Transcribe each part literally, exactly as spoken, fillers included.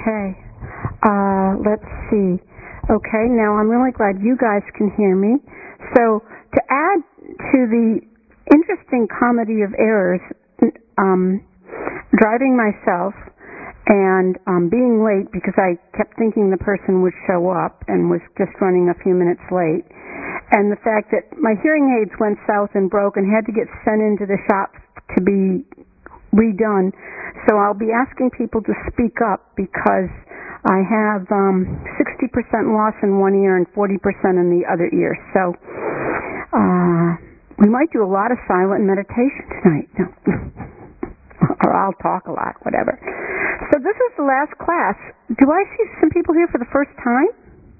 Okay. Uh, let's see. Okay, now I'm really glad you guys can hear me. So to add to the interesting comedy of errors, um, driving myself and um, being late because I kept thinking the person would show up and was just running a few minutes late, and the fact that my hearing aids went south and broke and had to get sent into the shop to be redone. So I'll be asking people to speak up because I have um, sixty percent loss in one ear and forty percent in the other ear. So uh, we might do a lot of silent meditation tonight. No. Or I'll talk a lot, whatever. So this is the last class. Do I see some people here for the first time?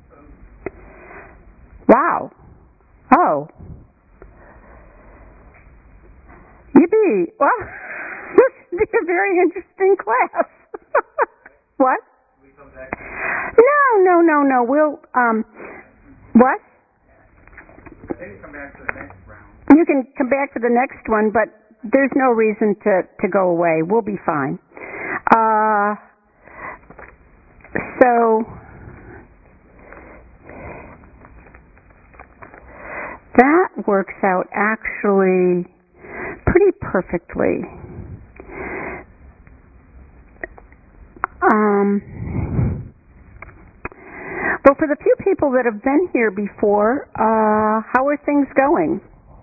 Wow. Oh. Yippee. Well, this should be a very interesting class. What? We come back. No, no, no, no. We'll, um, what? They can come back to the next round. You can come back to the next one, but there's no reason to, to go away. We'll be fine. Uh, so, that works out actually pretty perfectly. Um, well, for the few people that have been here before, uh, how are things going?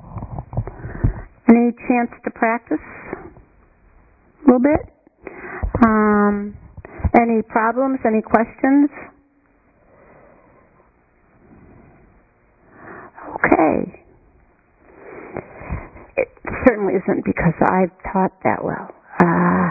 Any chance to practice a little bit? Um, any problems? Any questions? Okay. It certainly isn't because I've taught that well. Uh,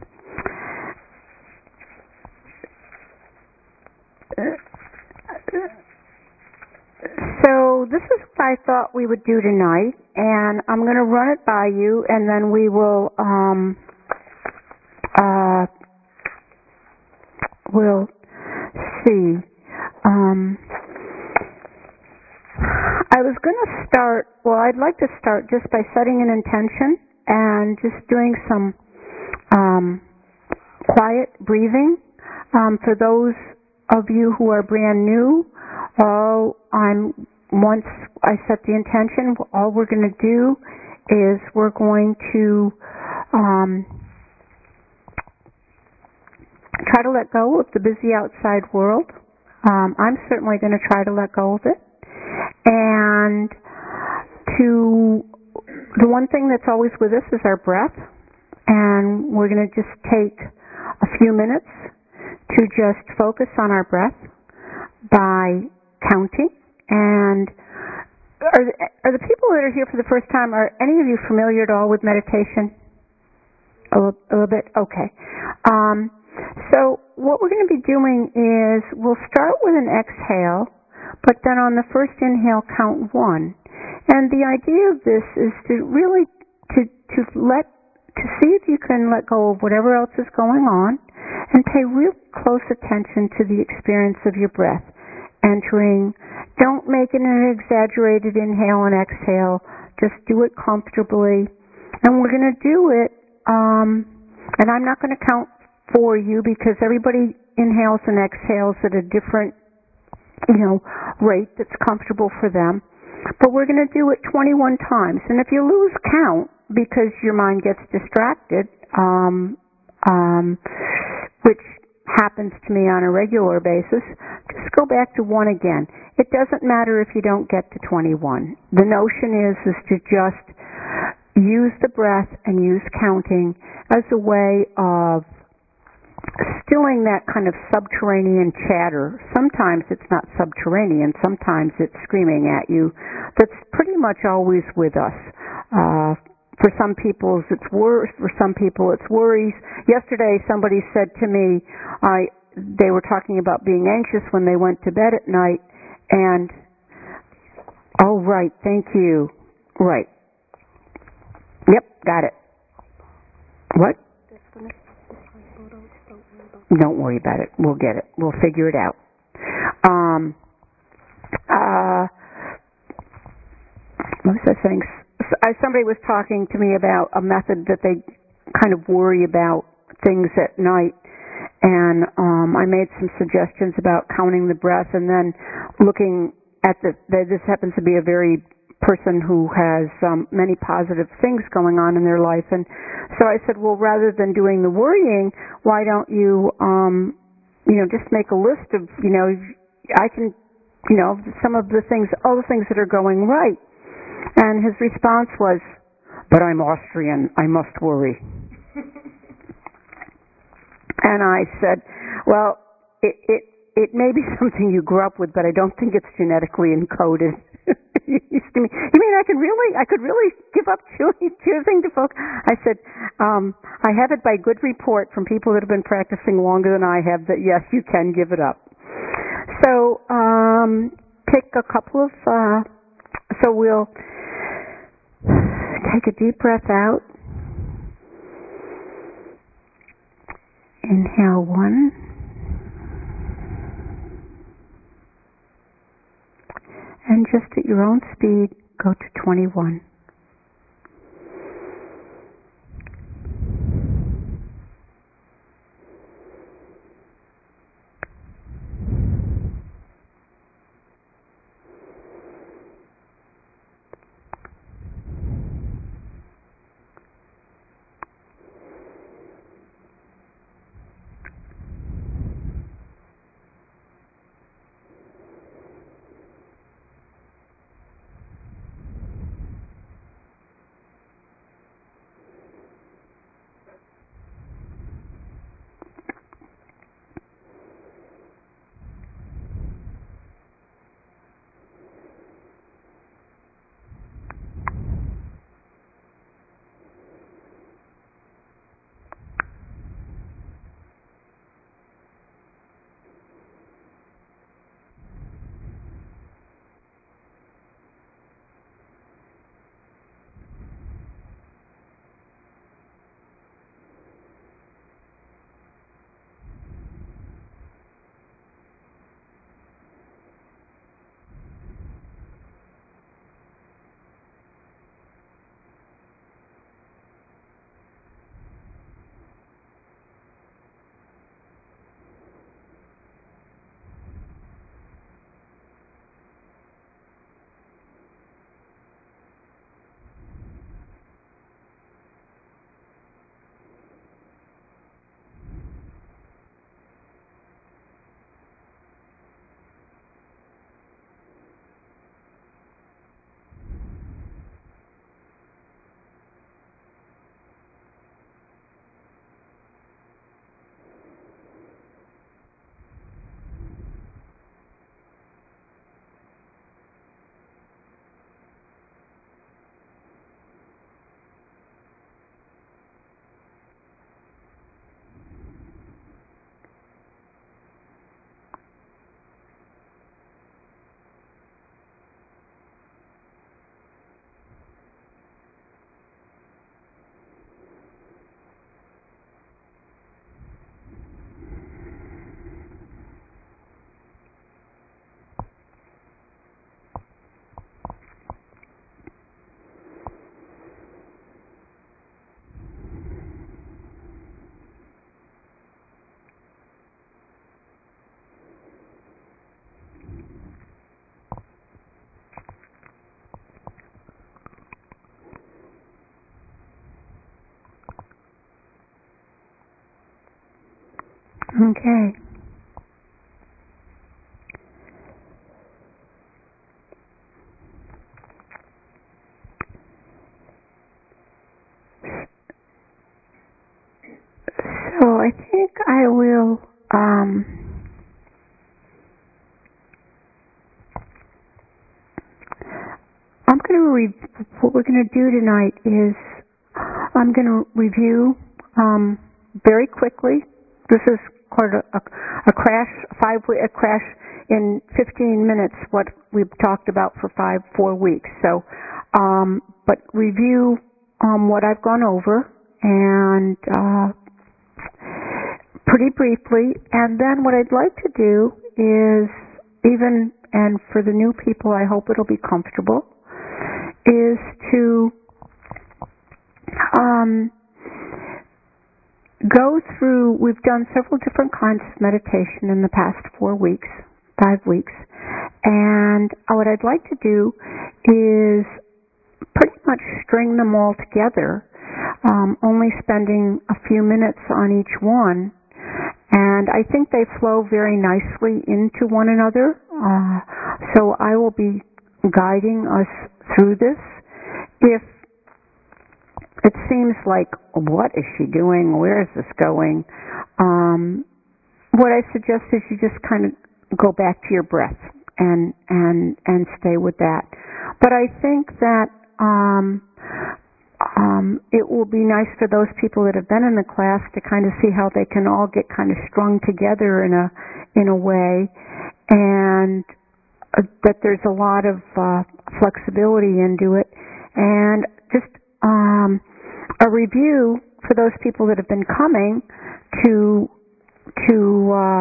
So this is what I thought we would do tonight, and I'm going to run it by you, and then we will um, uh, we'll see. Um, I was going to start. Well, I'd like to start just by setting an intention and just doing some um, quiet breathing um, for those of you who are brand new. All I'm once I set the intention, all we're going to do is we're going to um, try to let go of the busy outside world. Um, I'm certainly going to try to let go of it. And to the one thing that's always with us is our breath. And we're going to just take a few minutes to just focus on our breath by counting. And are the, are the people that are here for the first time, are any of you familiar at all with meditation? A little, a little bit? Okay. Um, so what we're going to be doing is we'll start with an exhale, but then on the first inhale count one. And the idea of this is to really to to let to see if you can let go of whatever else is going on and pay real close attention to the experience of your breath entering. Don't make it an exaggerated inhale and exhale. Just do it comfortably. And we're going to do it, um, and I'm not going to count for you because everybody inhales and exhales at a different, you know, rate that's comfortable for them. But we're going to do it twenty-one times. And if you lose count because your mind gets distracted, um, um, which happens to me on a regular basis, just go back to one again. It doesn't matter if you don't get to twenty-one. The notion is is to just use the breath and use counting as a way of stilling that kind of subterranean chatter. Sometimes it's not subterranean, sometimes it's screaming at you. That's pretty much always with us. Uh, For some people, it's worse. For some people, it's worries. Yesterday, somebody said to me, I, they were talking about being anxious when they went to bed at night, and, oh, right, thank you. Right. Yep, got it. What? Don't worry about it. We'll get it. We'll figure it out. Um, uh, what was I saying? Somebody was talking to me about a method that they kind of worry about things at night, and um, I made some suggestions about counting the breath, and then looking at the. This happens to be a very person who has um, many positive things going on in their life, and so I said, well, rather than doing the worrying, why don't you, um, you know, just make a list of, you know, I can, you know, some of the things, all the things that are going right. And his response was, but I'm Austrian, I must worry. And I said, well, it, it it may be something you grew up with, but I don't think it's genetically encoded. You mean I could really, I could really give up chewing, choosing to focus? I said, um, I have it by good report from people that have been practicing longer than I have that yes, you can give it up. So um, take a couple of, uh, so we'll take a deep breath out. Inhale one. And just at your own speed, go to twenty-one. Okay. So I think I will um, I'm going to re- what we're going to do tonight is I'm going to review um, very quickly. This is quite a, a, a crash, five a crash in fifteen minutes. What we've talked about for five, four weeks. So, um, but review um, what I've gone over and uh, pretty briefly. And then what I'd like to do is even and for the new people, I hope it'll be comfortable. Is to um, go through, we've done several different kinds of meditation in the past four weeks, five weeks, and what I'd like to do is pretty much string them all together, um, only spending a few minutes on each one, and I think they flow very nicely into one another, uh, so I will be guiding us through this. If it seems like, what is she doing? Where is this going? Um, what I suggest is you just kind of go back to your breath and and and stay with that. But I think that um, um, it will be nice for those people that have been in the class to kind of see how they can all get kind of strung together in a in a way, and uh, that there's a lot of uh, flexibility into it, and just um, a review for those people that have been coming to to uh,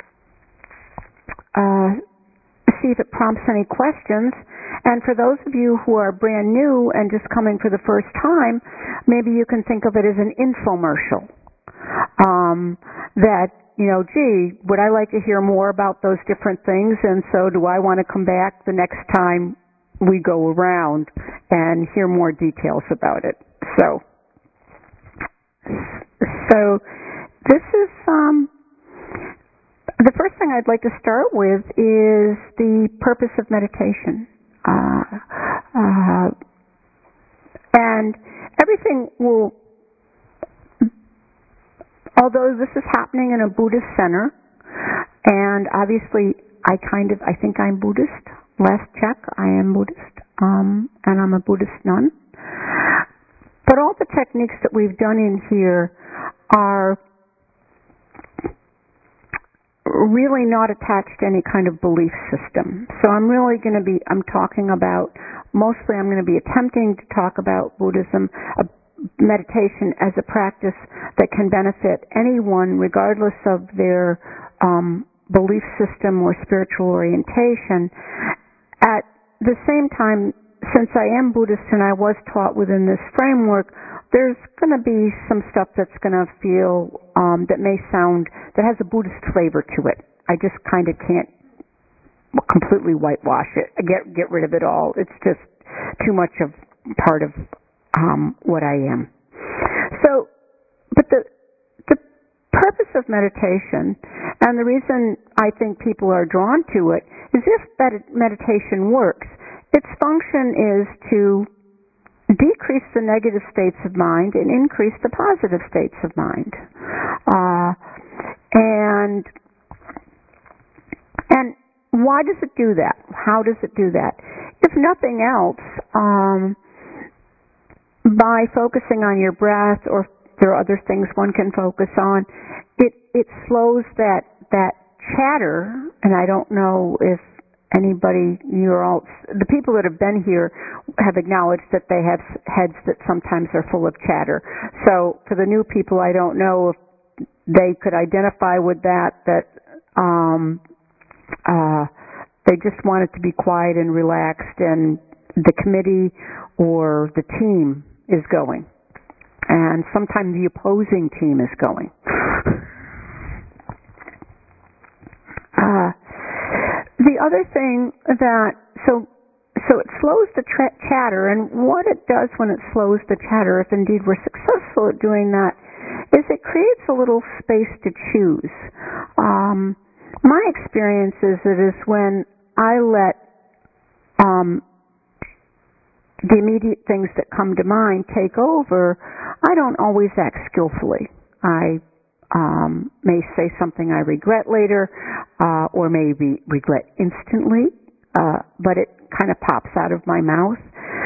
uh, see if it prompts any questions. And for those of you who are brand new and just coming for the first time, maybe you can think of it as an infomercial. Um, that, you know, gee, would I like to hear more about those different things? And so do I want to come back the next time we go around and hear more details about it? So, so this is, um, the first thing I'd like to start with is the purpose of meditation. Uh, uh, and everything will, although this is happening in a Buddhist center, and obviously I kind of, I think I'm Buddhist. Last check, I am Buddhist, um, and I'm a Buddhist nun. But all the techniques that we've done in here are really not attached to any kind of belief system. So I'm really going to be, I'm talking about, mostly I'm going to be attempting to talk about Buddhism, uh, meditation as a practice that can benefit anyone regardless of their um, belief system or spiritual orientation. At the same time, since I am Buddhist and I was taught within this framework, there's going to be some stuff that's going to feel, um, that may sound, that has a Buddhist flavor to it. I just kind of can't completely whitewash it, get get rid of it all. It's just too much of part of um, what I am. So, but the the purpose of meditation, and the reason I think people are drawn to it, is if med- meditation works, its function is to decrease the negative states of mind and increase the positive states of mind. Uh, and and why does it do that? How does it do that? If nothing else, um, by focusing on your breath, or there are other things one can focus on, it it slows that that chatter. And I don't know if anybody, you're all, the people that have been here have acknowledged that they have heads that sometimes are full of chatter. So for the new people, I don't know if they could identify with that, that um, uh, they just want it to be quiet and relaxed, and the committee or the team is going. And sometimes the opposing team is going. uh, The other thing that, so so it slows the tra- chatter, and what it does when it slows the chatter, if indeed we're successful at doing that, is it creates a little space to choose. Um, my experience is it is when I let um, the immediate things that come to mind take over, I don't always act skillfully. I Um, may say something I regret later, uh, or maybe regret instantly, uh, but it kind of pops out of my mouth.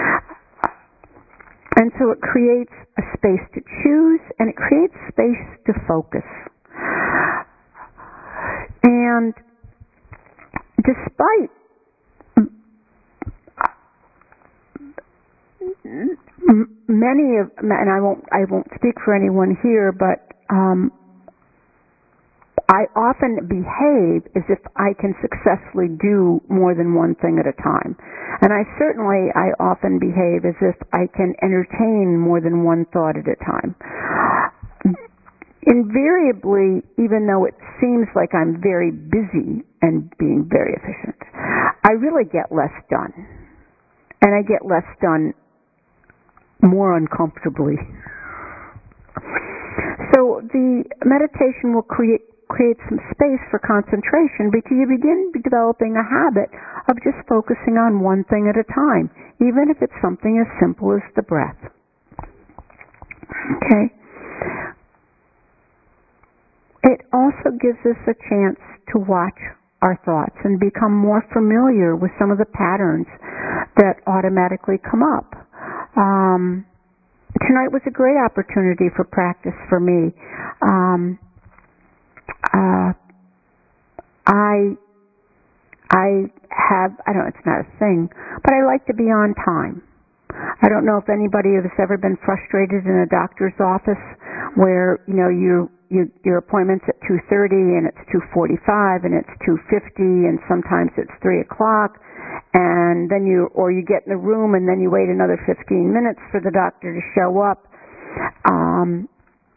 And so it creates a space to choose, and it creates space to focus. And despite many of, and I won't, I won't speak for anyone here, but um, I often behave as if I can successfully do more than one thing at a time. And I certainly, I often behave as if I can entertain more than one thought at a time. invariably, even though it seems like I'm very busy and being very efficient, I really get less done. And I get less done more uncomfortably. So the meditation will create create some space for concentration because you begin developing a habit of just focusing on one thing at a time, even if it's something as simple as the breath. Okay? It also gives us a chance to watch our thoughts and become more familiar with some of the patterns that automatically come up. Um, tonight was a great opportunity for practice for me. Um, uh, I I have, I don't know, it's not a thing, but I like to be on time. I don't know if anybody has ever been frustrated in a doctor's office where, you know, you, you your appointment's at two thirty and it's two forty-five and it's two fifty and sometimes it's three o'clock and then you, or you get in the room and then you wait another fifteen minutes for the doctor to show up. Um,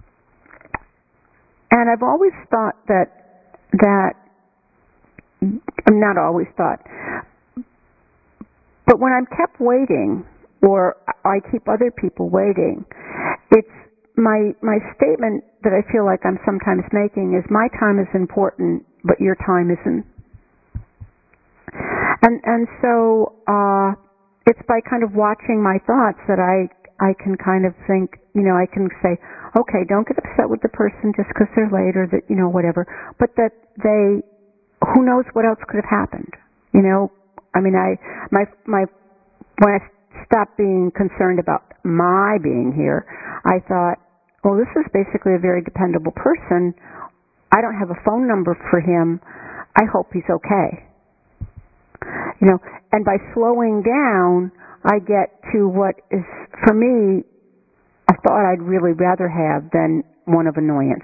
and I've always thought that, that, not always thought, but when I'm kept waiting, or I keep other people waiting, it's my my statement that I feel like I'm sometimes making is my time is important, but your time isn't. And and so uh, it's by kind of watching my thoughts that I I can kind of think, you know, I can say, okay, don't get upset with the person just because they're late or that, you know, whatever, but that they, who knows what else could have happened, you know. I mean, I my my when I stopped being concerned about my being here, I thought, well, this is basically a very dependable person. I don't have a phone number for him. I hope he's okay. You know, and by slowing down, I get to what is, for me, a thought I'd really rather have than one of annoyance.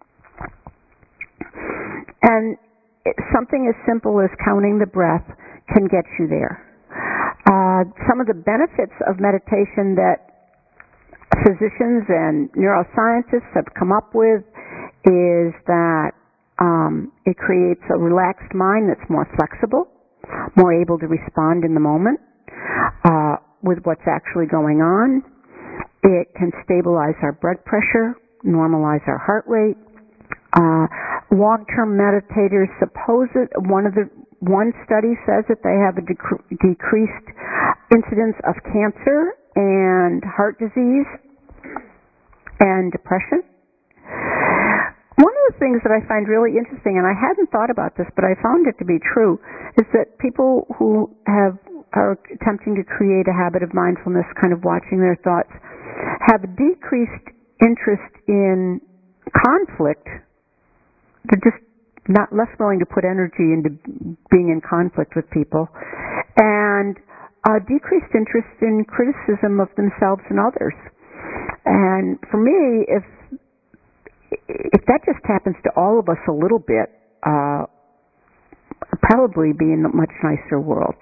And it, something as simple as counting the breath can get you there. Uh, some of the benefits of meditation that physicians and neuroscientists have come up with is that um, it creates a relaxed mind that's more flexible, more able to respond in the moment uh, with what's actually going on. It can stabilize our blood pressure, normalize our heart rate. Uh, long-term meditators suppose it, one of the One study says that they have a dec- decreased incidence of cancer and heart disease and depression. One of the things that I find really interesting, and I hadn't thought about this, but I found it to be true, is that people who have are attempting to create a habit of mindfulness, kind of watching their thoughts, have decreased interest in conflict. They're just not less willing to put energy into being in conflict with people, and a decreased interest in criticism of themselves and others. And for me, if if that just happens to all of us a little bit, uh, I'd probably be in a much nicer world.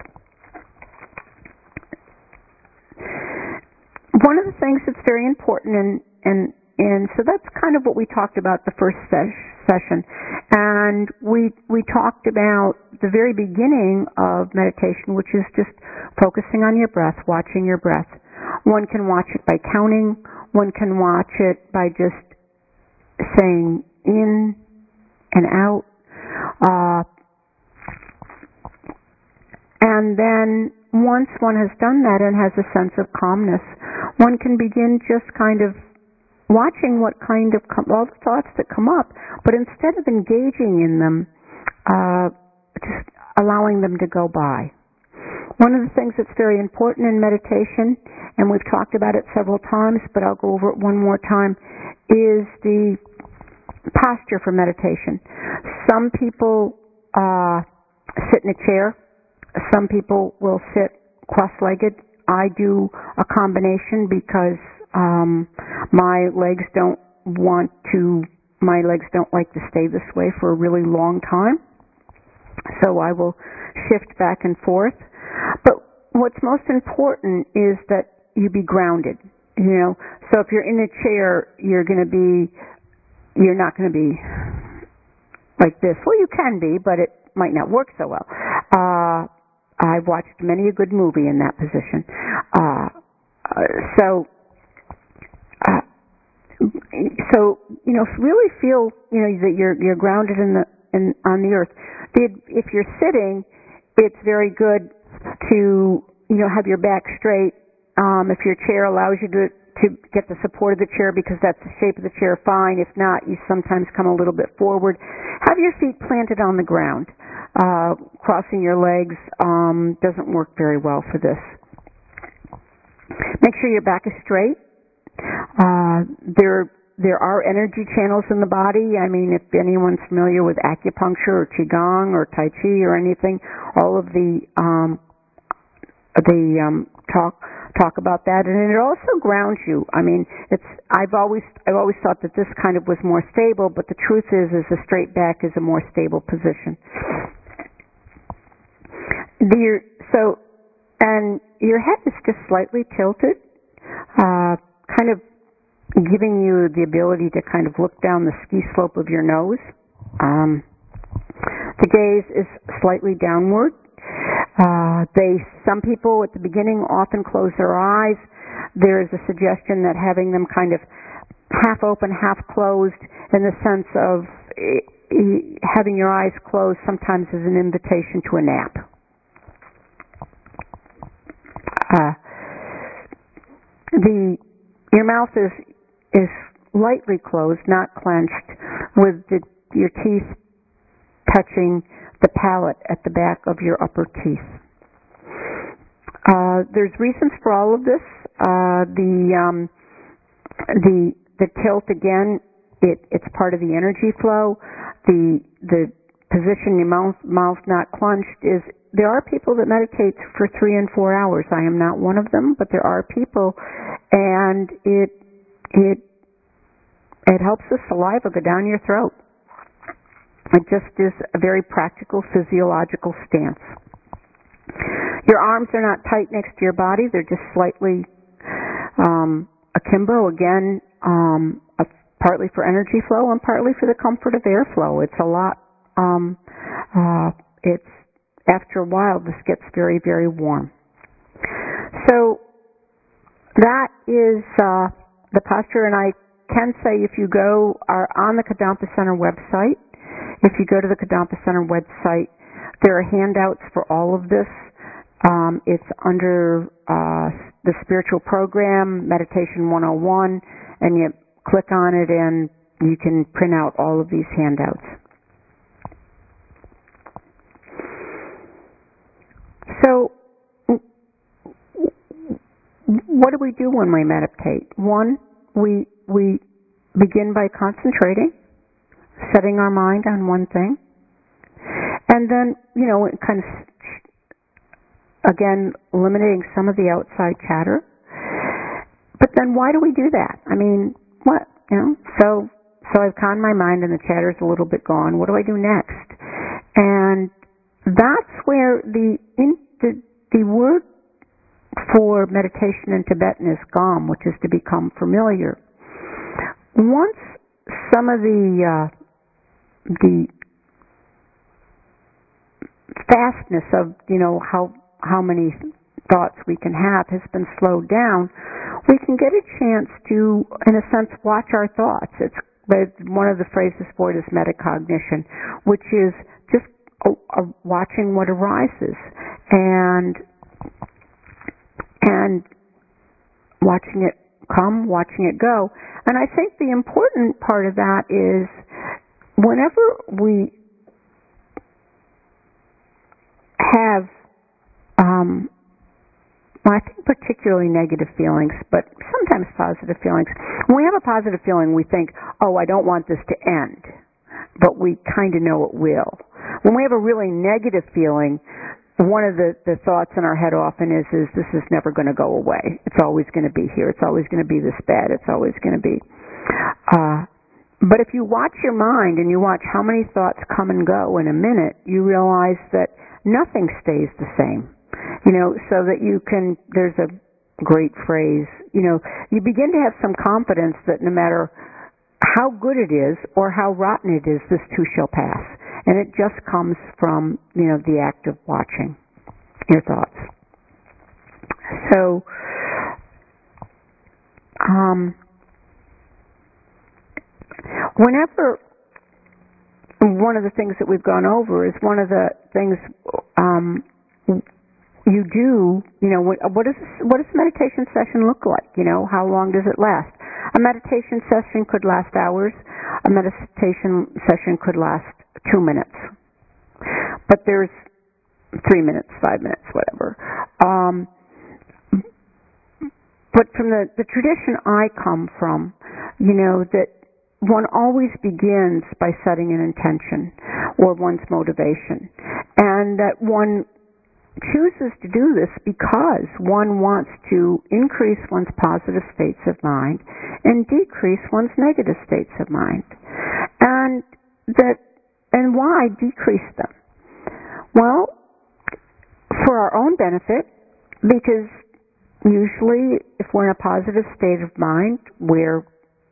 One of the things that's very important, and and and so that's kind of what we talked about the first ses- session, and we we talked about the very beginning of meditation, which is just focusing on your breath, watching your breath. One can watch it by counting. One can watch it by just saying in and out. Uh, and then once one has done that and has a sense of calmness, one can begin just kind of watching what kind of com- all the thoughts that come up, but instead of engaging in them, uh, just allowing them to go by. One of the things that's very important in meditation, and we've talked about it several times, but I'll go over it one more time, is the posture for meditation. Some people uh, sit in a chair. Some people will sit cross-legged. I do a combination because um, my legs don't want to, my legs don't like to stay this way for a really long time. So I will shift back and forth. But what's most important is that you be grounded. You know, so if you're in a chair, you're going to be, you're not going to be like this. Well, you can be, but it might not work so well. Uh, I've watched many a good movie in that position. Uh, uh, so, uh, so you know, really feel you know that you're you're grounded in the in on the earth. If you're sitting, it's very good to you know have your back straight. Um, if your chair allows you to to get the support of the chair because that's the shape of the chair, fine. If not, you sometimes come a little bit forward. Have your feet planted on the ground. Uh, crossing your legs um, doesn't work very well for this. Make sure your back is straight. Uh, there there are energy channels in the body. I mean, if anyone's familiar with acupuncture or qigong or tai chi or anything, all of the um, the um, talk talk about that, and it also grounds you. I mean, it's I've always I've always thought that this kind of was more stable, but the truth is, is a straight back is a more stable position. The, so, and your head is just slightly tilted, uh, kind of giving you the ability to kind of look down the ski slope of your nose. Um, the gaze is slightly downward. Uh, they, some people at the beginning often close their eyes. There is a suggestion that having them kind of half open, half closed, in the sense of e- e- having your eyes closed sometimes is an invitation to a nap. Uh, the your mouth is is lightly closed, not clenched, with the, your teeth touching the palate at the back of your upper teeth. Uh, there's reasons for all of this. Uh, the um, the the tilt again, it, it's part of the energy flow. The the position your mouth mouth not clenched is. There are people that meditate for three and four hours. I am not one of them, but there are people, and it it it helps the saliva go down your throat. It just is a very practical physiological stance. Your arms are not tight next to your body; they're just slightly um, akimbo. Again, um, a, partly for energy flow and partly for the comfort of airflow. It's a lot. Um, uh, it's After a while, this gets very, very warm. So that is uh, the posture, and I can say if you go are on the Kadampa Center website, if you go to the Kadampa Center website, there are handouts for all of this. Um, it's under uh, the spiritual program, Meditation one oh one, and you click on it and you can print out all of these handouts. So, what do we do when we meditate? One, we we begin by concentrating, setting our mind on one thing, and then, you know, kind of, again, eliminating some of the outside chatter. But then why do we do that? I mean, what, you know, so, so I've calmed my mind and the chatter's a little bit gone. What do I do next? And that's where the, in, the the word for meditation in Tibetan is gam, which is to become familiar. Once some of the uh, the fastness of you know how how many thoughts we can have has been slowed down, we can get a chance to, in a sense, watch our thoughts. It's one of the phrases for it is metacognition, which is just uh, uh, watching what arises and and watching it come, watching it go. And I think the important part of that is whenever we have, um, well, I think particularly negative feelings, but sometimes positive feelings. When we have a positive feeling, we think, oh, I don't want this to end, but we kind of know it will. When we have a really negative feeling, one of the, the thoughts in our head often is, is this is never going to go away. It's always going to be here. It's always going to be this bad. It's always going to be. Uh, but if you watch your mind and you watch how many thoughts come and go in a minute, you realize that nothing stays the same. You know, so that you can, there's a great phrase, you know, you begin to have some confidence that no matter how good it is or how rotten it is, this too shall pass. And it just comes from, you know, the act of watching your thoughts. So, um, whenever one of the things that we've gone over is one of the things um, you do, you know, what, what, is, what does a meditation session look like? You know, how long does it last? A meditation session could last hours. A meditation session could last two minutes. But there's three minutes, five minutes, whatever. Um, but from the, the tradition I come from, you know, that one always begins by setting an intention or one's motivation. And that one chooses to do this because one wants to increase one's positive states of mind and decrease one's negative states of mind. And that, and why decrease them? Well, for our own benefit, because usually if we're in a positive state of mind, we're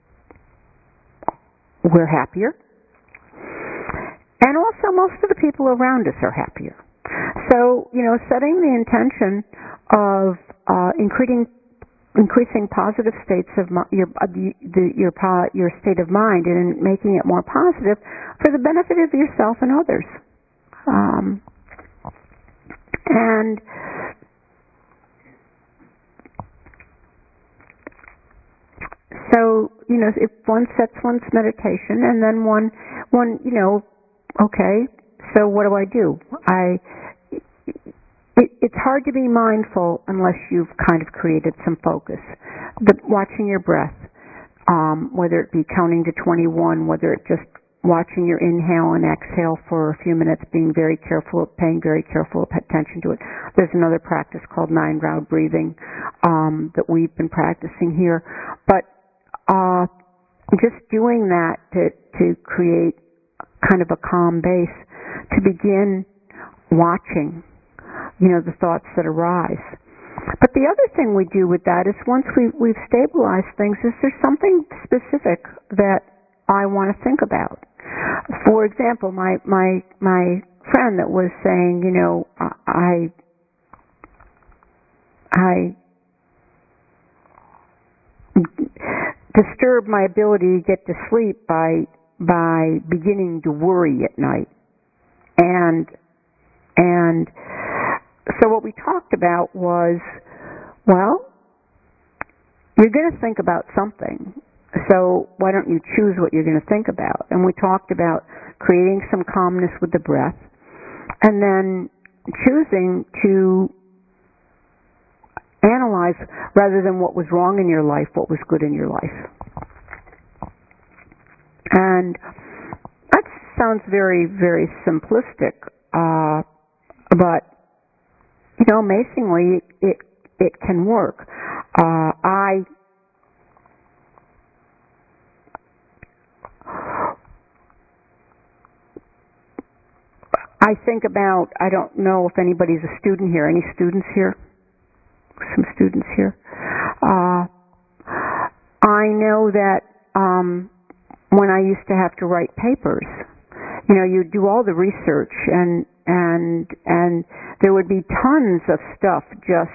we're happier. And also most of the people around us are happier. So, you know, setting the intention of uh, increasing increasing positive states of mi- your uh, the, the, your po- your state of mind and making it more positive for the benefit of yourself and others. Um, and so, you know, if one sets one's meditation and then one one you know, okay, so what do I do? I It, it's hard to be mindful unless you've kind of created some focus. The, watching your breath, um, whether it be counting to twenty-one, whether it's just watching your inhale and exhale for a few minutes, being very careful, paying very careful attention to it. There's another practice called nine-round breathing um, that we've been practicing here. But uh, just doing that to, to create kind of a calm base, to begin watching, you know, the thoughts that arise. But the other thing we do with that is once we, we've stabilized things, is there something specific that I want to think about? For example, my, my, my friend that was saying, you know, I, I disturb my ability to get to sleep by, by beginning to worry at night. And, and, So what we talked about was, well, you're going to think about something, so why don't you choose what you're going to think about? And we talked about creating some calmness with the breath, and then choosing to analyze, rather than what was wrong in your life, what was good in your life. And that sounds very, very simplistic, uh, but you know, amazingly, it it, it can work. Uh, I I think about. I don't know if anybody's a student here. Any students here? Some students here. Uh, I know that um, when I used to have to write papers, you know, you do all the research and and and there would be tons of stuff just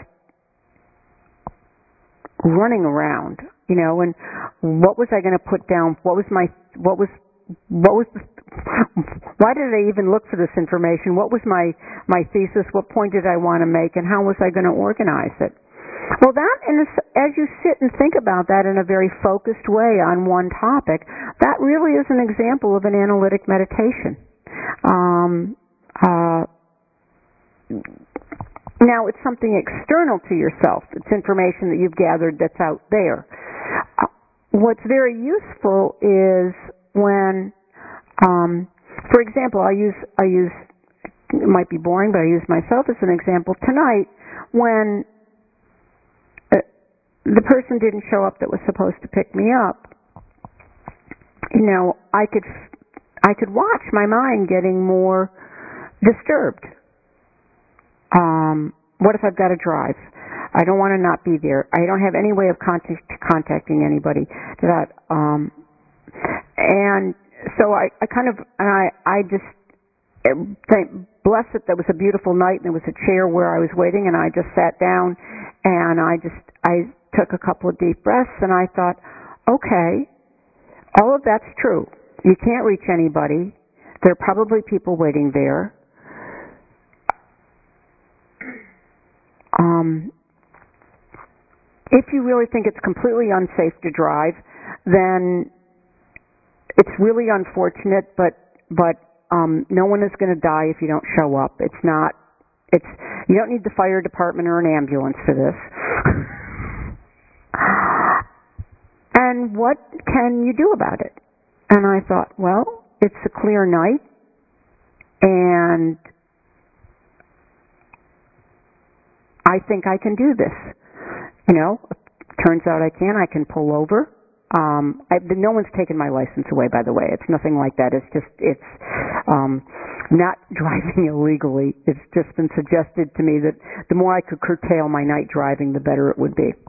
running around, you know, and what was I going to put down? What was my, what was, what was, the, why did I even look for this information? What was my, my thesis? What point did I want to make? And how was I going to organize it? Well, that, and as you sit and think about that in a very focused way on one topic, that really is an example of an analytic meditation. Um, uh, Now, it's something external to yourself. It's information that you've gathered that's out there. Uh, what's very useful is when, um, for example, I use, I use, it might be boring, but I use myself as an example. Tonight, when uh, the person didn't show up that was supposed to pick me up, you know, I could, I could watch my mind getting more disturbed. Um, what if I've got to drive? I don't want to not be there. I don't have any way of contact, contacting anybody. That um, and so I, I kind of, and I, I just, thank, bless it, that was a beautiful night, and there was a chair where I was waiting, and I just sat down, and I just, I took a couple of deep breaths, and I thought, okay, all of that's true. You can't reach anybody. There are probably people waiting there. Um, if you really think it's completely unsafe to drive, then it's really unfortunate, but but um, no one is going to die if you don't show up. It's not. It's you don't need the fire department or an ambulance for this. And what can you do about it? And I thought, well, it's a clear night, and I think I can do this. You know, turns out I can. I can pull over. Um, I, no one's taken my license away, by the way. It's nothing like that. It's just, it's um, not driving illegally. It's just been suggested to me that the more I could curtail my night driving, the better it would be.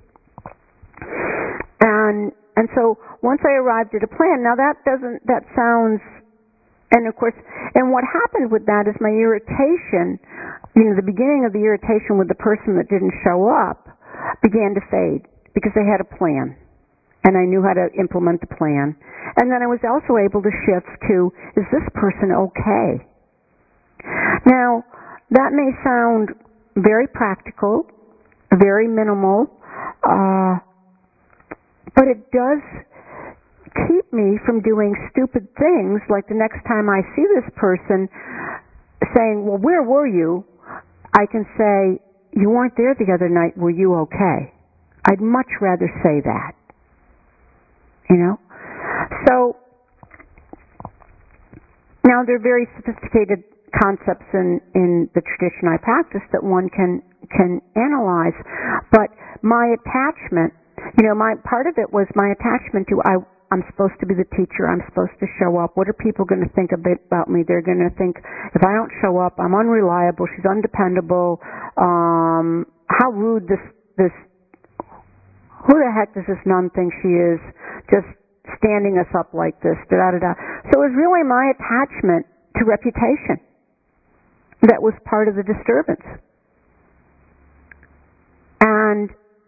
And and so once I arrived at a plan, now that doesn't, that sounds, and of course, and what happened with that is my irritation, you know, the beginning of the irritation with the person that didn't show up began to fade because they had a plan. And I knew how to implement the plan. And then I was also able to shift to, is this person okay? Now, that may sound very practical, very minimal, uh, but it does keep me from doing stupid things like the next time I see this person saying, well, where were you? I can say, you weren't there the other night, were you okay? I'd much rather say that. You know? So, now there are very sophisticated concepts in, in the tradition I practice that one can, can analyze, but my attachment, you know, my part of it was my attachment to, I, I'm supposed to be the teacher, I'm supposed to show up, what are people going to think a bit about me? They're going to think, if I don't show up, I'm unreliable, she's undependable, um, how rude this, this, who the heck does this nun think she is, just standing us up like this, da-da-da-da. So it was really my attachment to reputation that was part of the disturbance. And,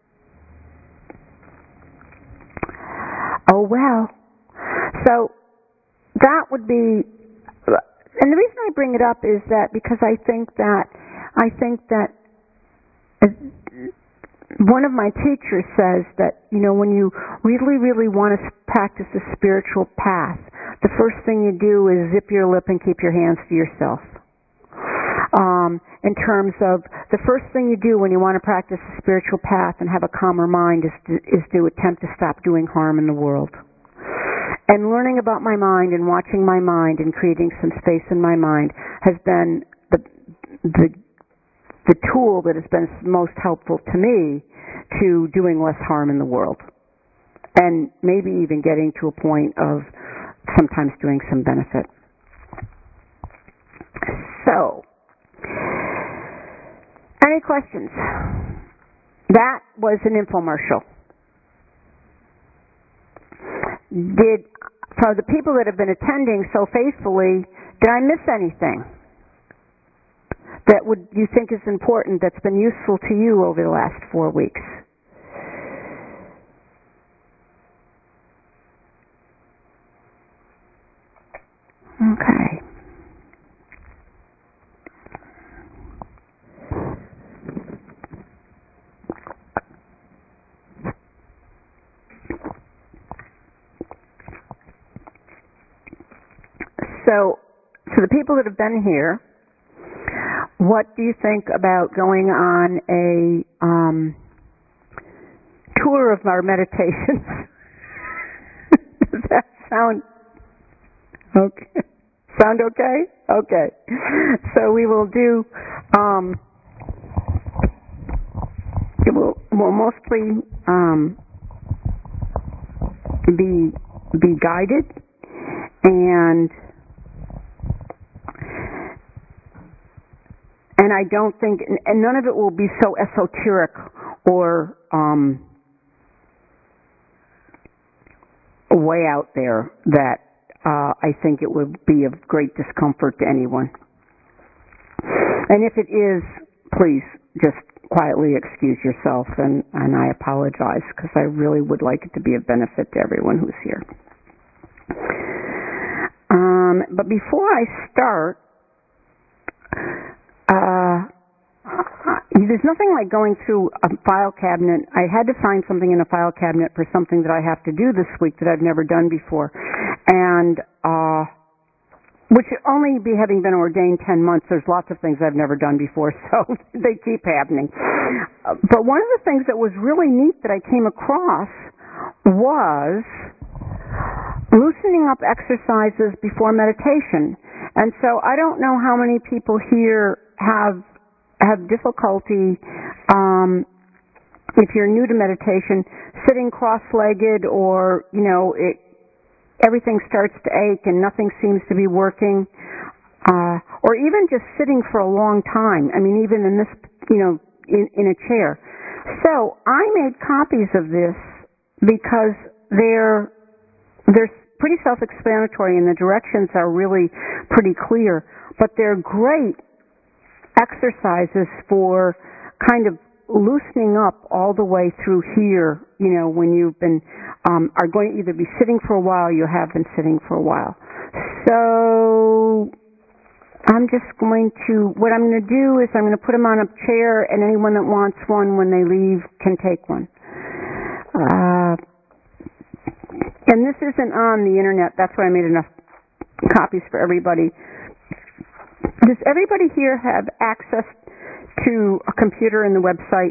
oh well. So that would be, and the reason I bring it up is that because I think that, I think that one of my teachers says that, you know, when you really, really want to practice a spiritual path, the first thing you do is zip your lip and keep your hands to yourself. Um, in terms of the first thing you do when you want to practice a spiritual path and have a calmer mind is to, is to attempt to stop doing harm in the world. And learning about my mind and watching my mind and creating some space in my mind has been the the the tool that has been most helpful to me to doing less harm in the world. And maybe even getting to a point of sometimes doing some benefit. So, any questions? That was an infomercial. Did, for the people that have been attending so faithfully, did I miss anything that would you think is important, that's been useful to you over the last four weeks? Okay. So, for the people that have been here, what do you think about going on a um, tour of our meditations? Does that sound okay? Sound okay? Okay. So we will do. Um, it will will mostly um, be be guided and. And I don't think, and none of it will be so esoteric or um, way out there that uh, I think it would be of great discomfort to anyone. And if it is, please just quietly excuse yourself, and, and I apologize, because I really would like it to be of benefit to everyone who's here. Um, but before I start, uh, there's nothing like going through a file cabinet. I had to find something in a file cabinet for something that I have to do this week that I've never done before. And, uh, which only be having been ordained ten months, there's lots of things I've never done before, so they keep happening. Uh, but one of the things that was really neat that I came across was loosening up exercises before meditation. And so I don't know how many people here have have difficulty, um, if you're new to meditation, sitting cross-legged, or, you know, it, everything starts to ache and nothing seems to be working, uh, or even just sitting for a long time. I mean, even in this, you know, in, in a chair. So I made copies of this because they're they're pretty self-explanatory and the directions are really pretty clear, but they're great exercises for kind of loosening up all the way through here, you know, when you've been, um, are going to either be sitting for a while, you have been sitting for a while. So I'm just going to, what I'm going to do is I'm going to put them on a chair, and anyone that wants one when they leave can take one. Uh, and this isn't on the internet, that's why I made enough copies for everybody. Does everybody here have access to a computer and the website?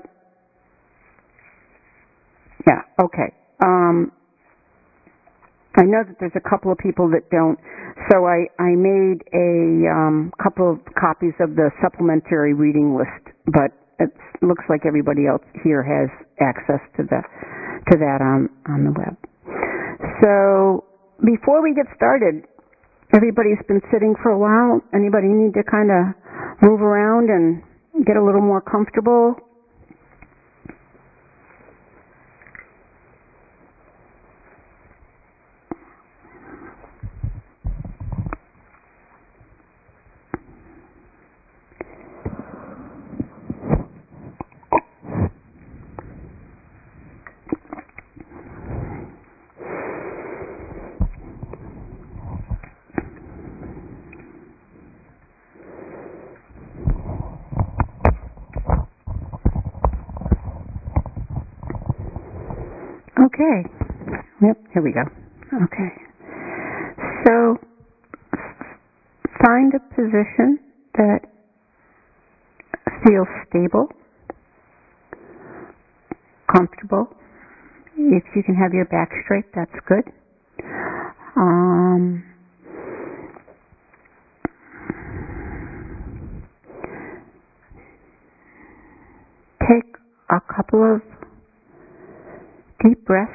Yeah, okay. Um, I know that there's a couple of people that don't, so I, I made a um, couple of copies of the supplementary reading list, but it looks like everybody else here has access to the to that on, on the web. So before we get started, everybody's been sitting for a while. Anybody need to kind of move around and get a little more comfortable? Okay. Yep, here we go. Okay. So, find a position that feels stable, comfortable. If you can have your back straight, that's good. Um, take a couple of deep breaths.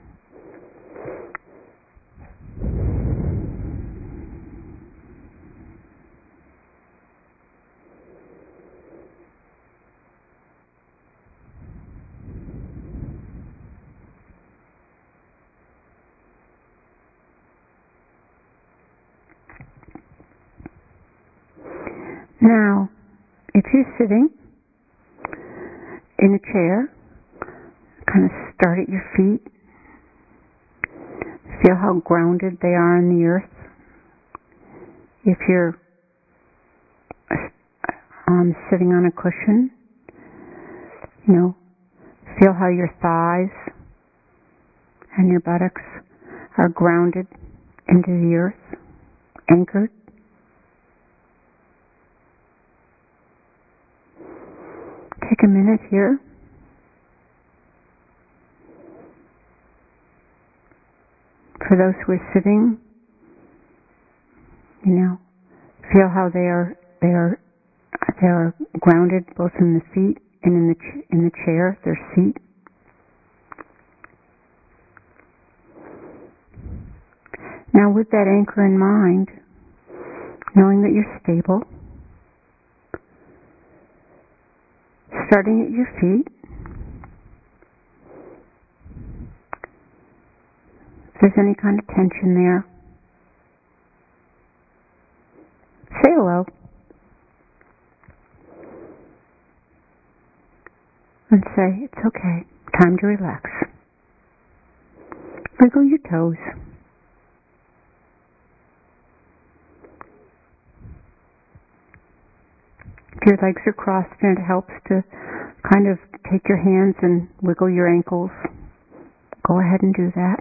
Now, if you're sitting in a chair, kind of start at your feet. Feel how grounded they are in the earth. If you're um, sitting on a cushion, you know, feel how your thighs and your buttocks are grounded into the earth, anchored. Take a minute here. For those who are sitting, you know, feel how they are they are they are grounded both in the feet and in the ch- in the chair, their seat. Now, with that anchor in mind, knowing that you're stable, starting at your feet. If there's any kind of tension there, hello. And say, it's okay, time to relax. Wiggle your toes. If your legs are crossed and it helps to kind of take your hands and wiggle your ankles, go ahead and do that.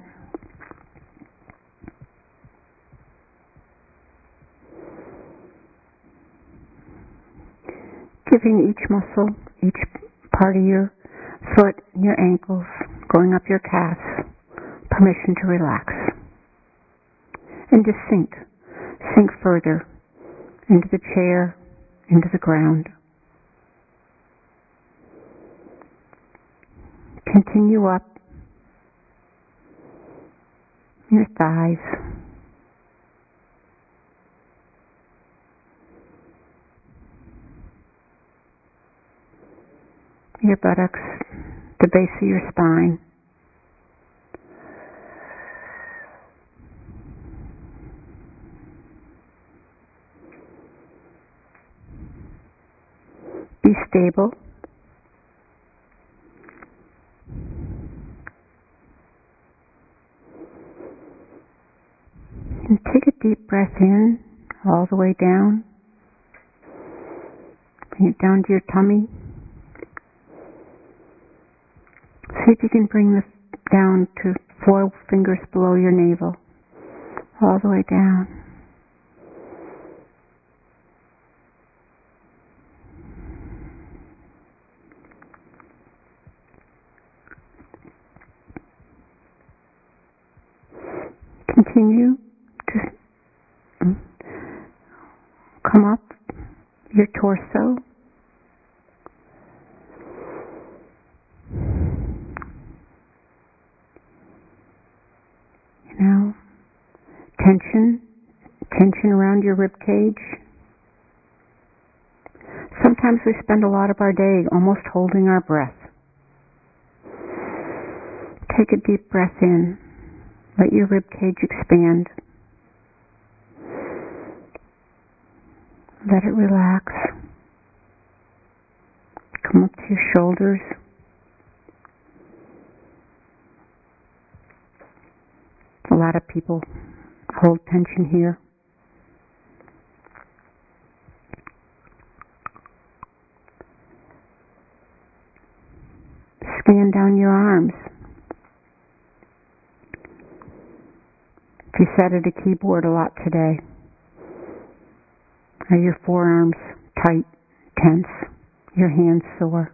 Giving each muscle, each part of your foot, your ankles, going up your calves, permission to relax. And to sink, sink further into the chair, into the ground. Continue up your thighs, your buttocks, the base of your spine. Be stable. And take a deep breath in, all the way down. Bring it down to your tummy. See if you can bring this down to four fingers below your navel, all the way down. Continue to come up your torso. You know, tension, tension around your rib cage. Sometimes we spend a lot of our day almost holding our breath. Take a deep breath in. Let your rib cage expand. Let it relax. Come up to your shoulders. A lot of people hold tension here. Scan down your arms. If you sat at a keyboard a lot today, are your forearms tight, tense, your hands sore?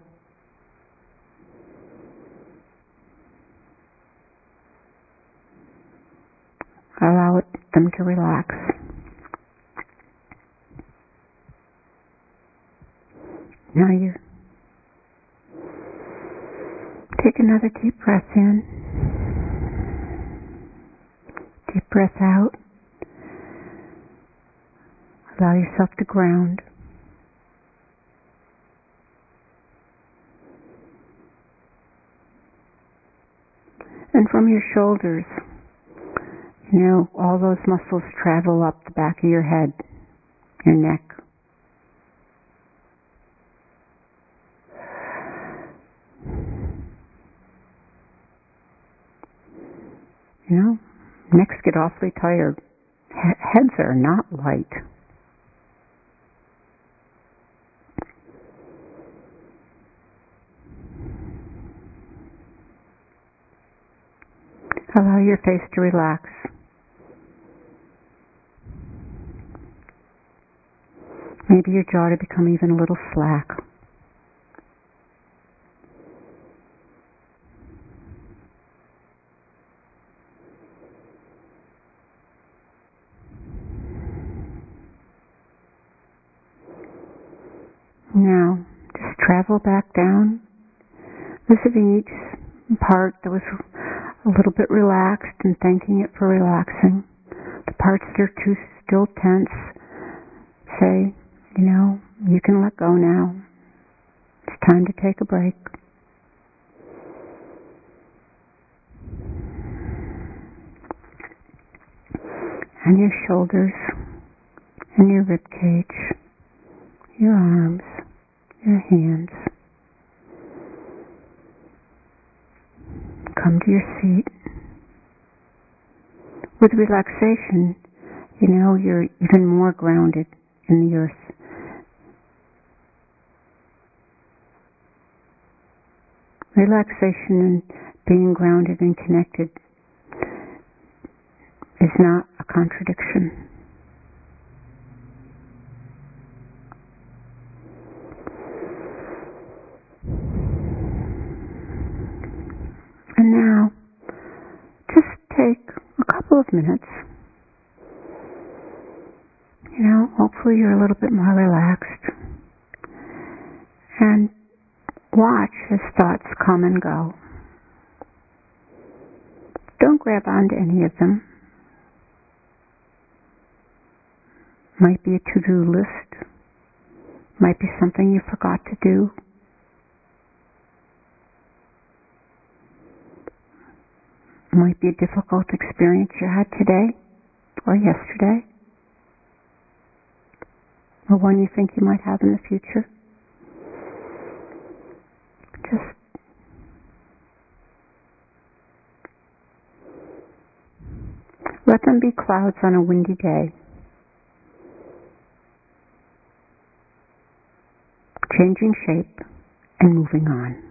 Allow it, them to relax. Now you take another deep breath in. Deep breath out. Allow yourself to ground. And from your shoulders, you know, all those muscles travel up the back of your head, your neck. You know, necks get awfully tired. He- heads are not light. Allow your face to relax. Maybe your jaw to become even a little slack. Now, just travel back down, visiting each part that was a little bit relaxed and thanking it for relaxing. The parts that are too still tense, say, you know, you can let go now. It's time to take a break. And your shoulders in your rib cage, your arms, your hands. Come to your seat. With relaxation, you know you're even more grounded in the earth. Relaxation and being grounded and connected is not a contradiction. And now, just take a couple of minutes. You know, hopefully you're a little bit more relaxed. And watch as thoughts come and go. Don't grab onto any of them. Might be a to-do list. Might be something you forgot to do. Might be a difficult experience you had today or yesterday, or one you think you might have in the future. Just let them be clouds on a windy day, changing shape and moving on.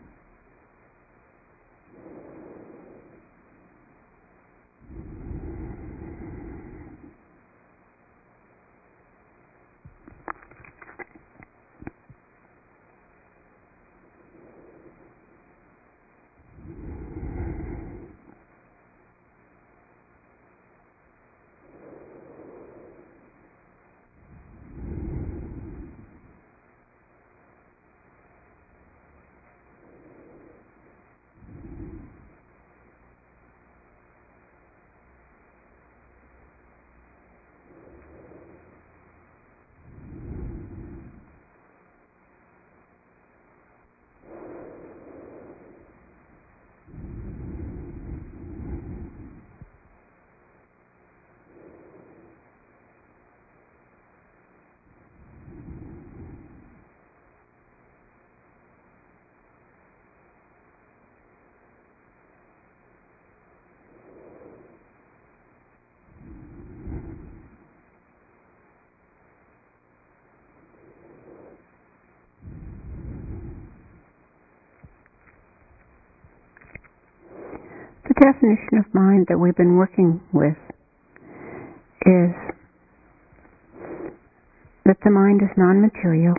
The definition of mind that we've been working with is that the mind is non-material,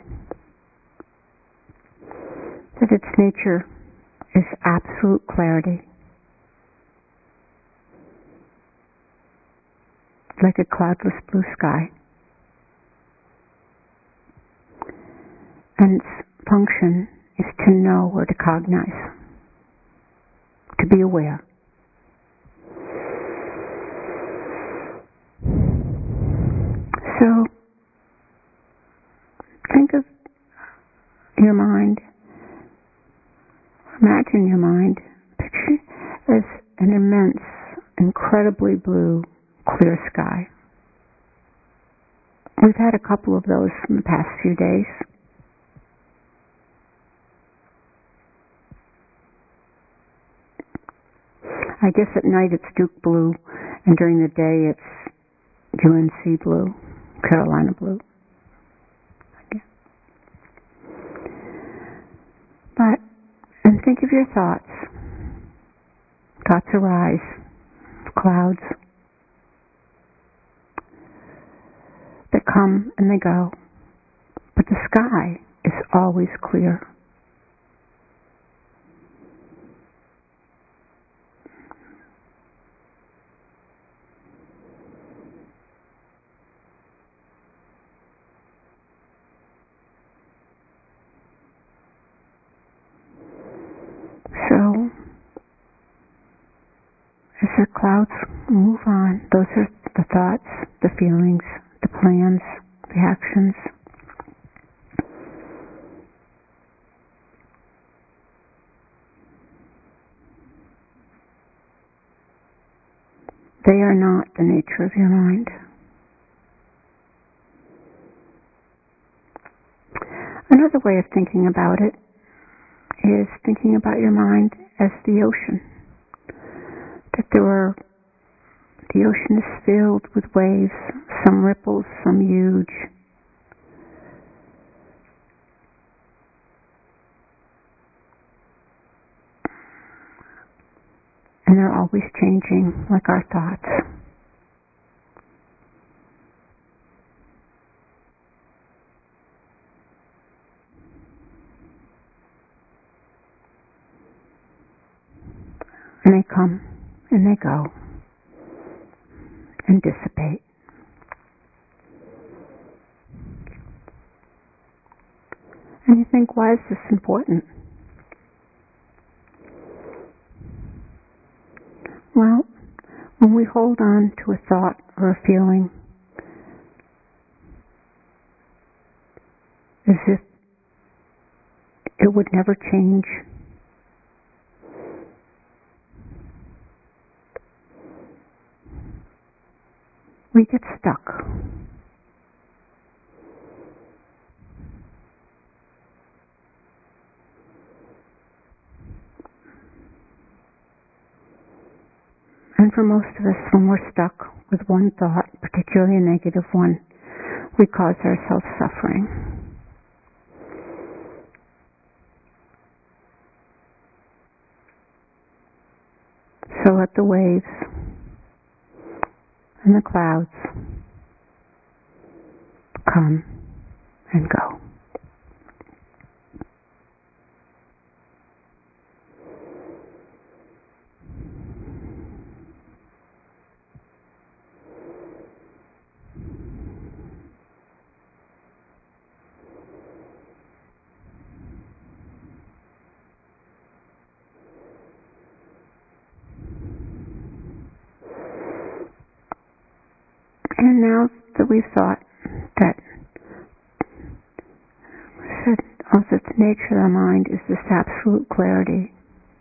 that its nature is absolute clarity, like a cloudless blue sky, and its function is to know or to cognize, to be aware. So, think of your mind, imagine your mind, picture it as an immense, incredibly blue, clear sky. We've had a couple of those in the past few days. I guess at night it's Duke blue, and during the day it's U N C blue, Carolina blue. But, and think of your thoughts. Thoughts arise, clouds that come and they go. But the sky is always clear. So, as the clouds move on, those are the thoughts, the feelings, the plans, the actions. They are not the nature of your mind. Another way of thinking about it is thinking about your mind as the ocean. That there are, the ocean is filled with waves, some ripples, some huge. And they're always changing, like our thoughts. And they come and they go and dissipate. And you think, why is this important? Well, when we hold on to a thought or a feeling as if it would never change, we get stuck. And for most of us, when we're stuck with one thought, particularly a negative one, we cause ourselves suffering. So let the waves and the clouds come and go. And now that we've thought that said, oh, that the nature of the mind is this absolute clarity,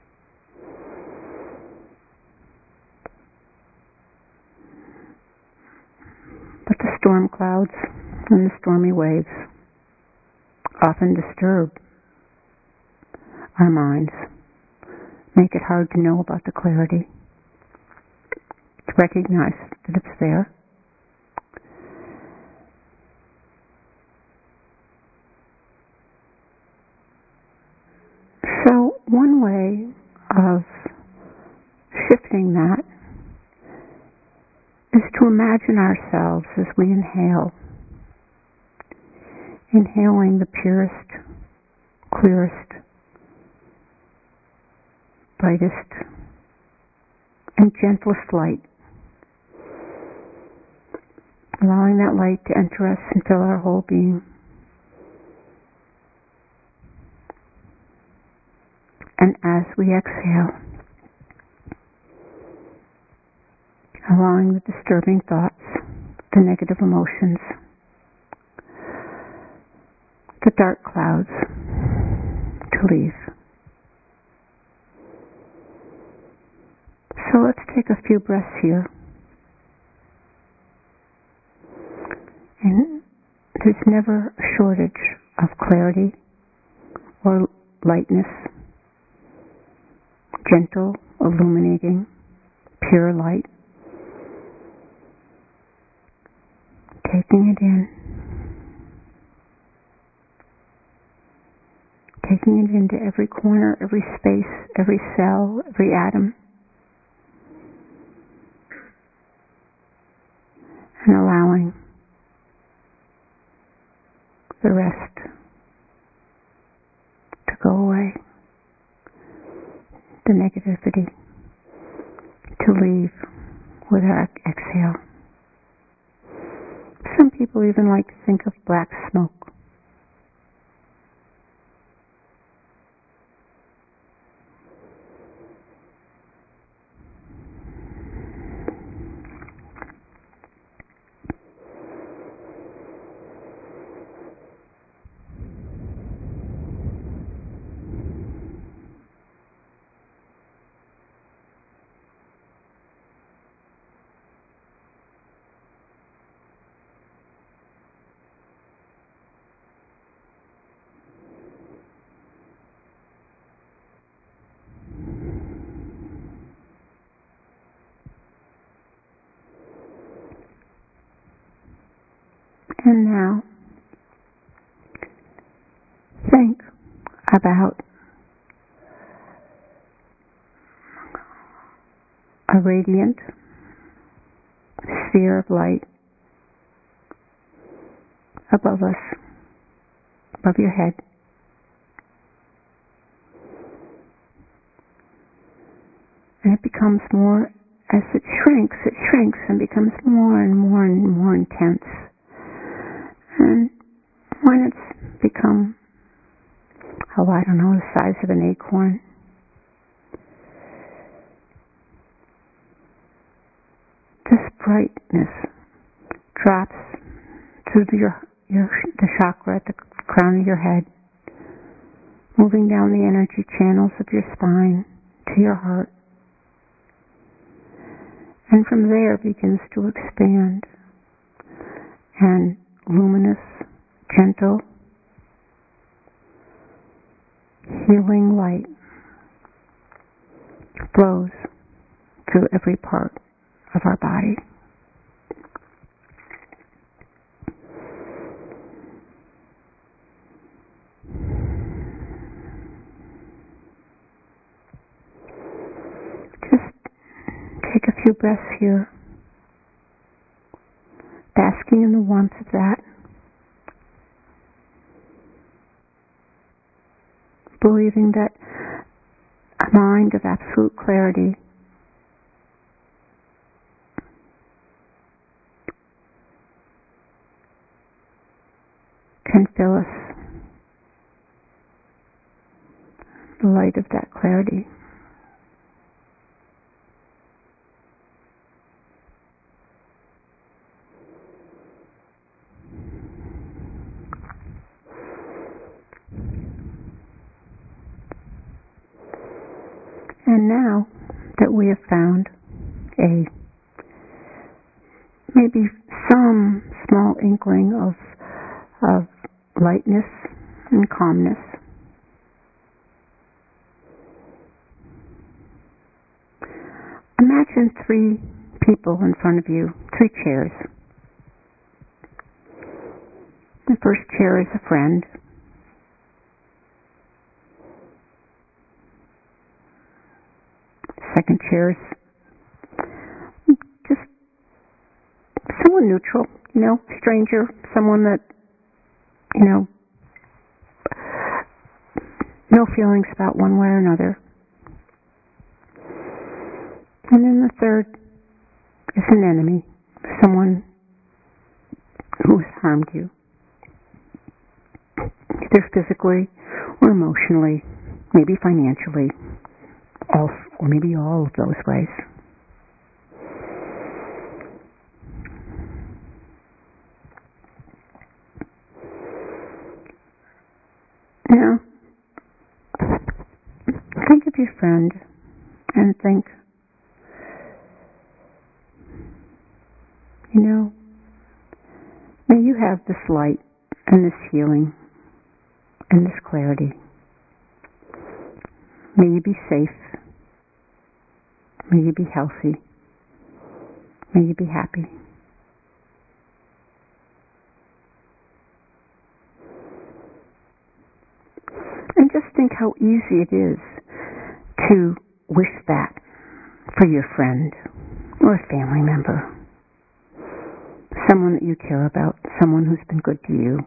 but the storm clouds and the stormy waves often disturb our minds, make it hard to know about the clarity, to recognize that it's there. So one way of shifting that is to imagine ourselves as we inhale, inhaling the purest, clearest, brightest, and gentlest light, allowing that light to enter us and fill our whole being. And as we exhale, allowing the disturbing thoughts, the negative emotions, the dark clouds to leave. So let's take a few breaths here. And there's never a shortage of clarity or lightness, gentle, illuminating, pure light. Taking it in. Taking it into every corner, every space, every cell, every atom. And allowing the rest to go away. The negativity to leave with our exhale. Some people even like to think of black smoke. And now, think about a radiant sphere of light above us, above your head. And it becomes more, as it shrinks, it shrinks and becomes more and more and more intense. And when it's become, oh, I don't know, the size of an acorn, this brightness drops through your, your the chakra at the crown of your head, moving down the energy channels of your spine to your heart. And from there begins to expand, and luminous, gentle, healing light flows through every part of our body. Just take a few breaths here, basking in the warmth of that, believing that a mind of absolute clarity can fill us, the light of that clarity. And now that we have found a maybe some small inkling of of lightness and calmness, imagine three people in front of you, three chairs. The first chair is a friend. Second chair is just someone neutral, you know, stranger, someone that, you know, no feelings about one way or another. And then the third is an enemy, someone who has harmed you, either physically or emotionally, maybe financially, all, or maybe all of those ways. Now, think of your friend and think, you know, may you have this light and this healing and this clarity. May you be safe. May you be healthy. May you be happy. And just think how easy it is to wish that for your friend or a family member, someone that you care about, someone who's been good to you.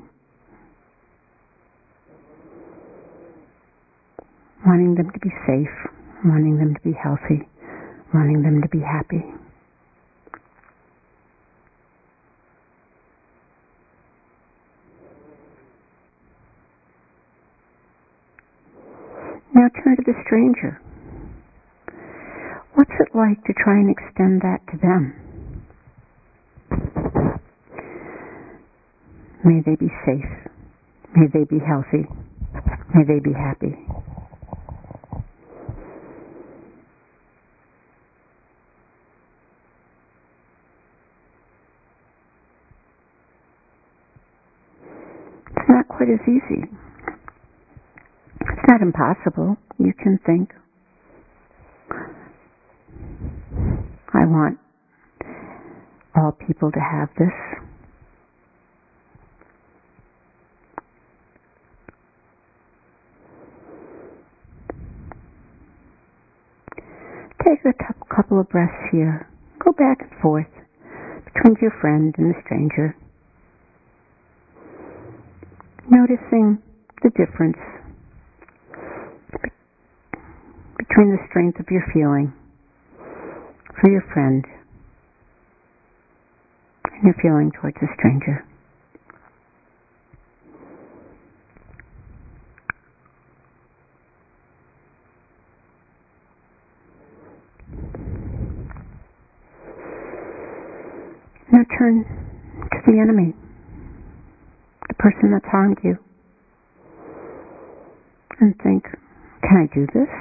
Wanting them to be safe, wanting them to be healthy, wanting them to be happy. Now turn to the stranger. What's it like to try and extend that to them? May they be safe. May they be healthy. May they be happy. It's not quite as easy. It's not impossible. You can think, I want all people to have this. take a t- couple of breaths here. Go back and forth between your friend and the stranger. Noticing the difference between the strength of your feeling for your friend and your feeling towards a stranger. Now turn to the enemy, the person that's harmed you, and think, can I do this?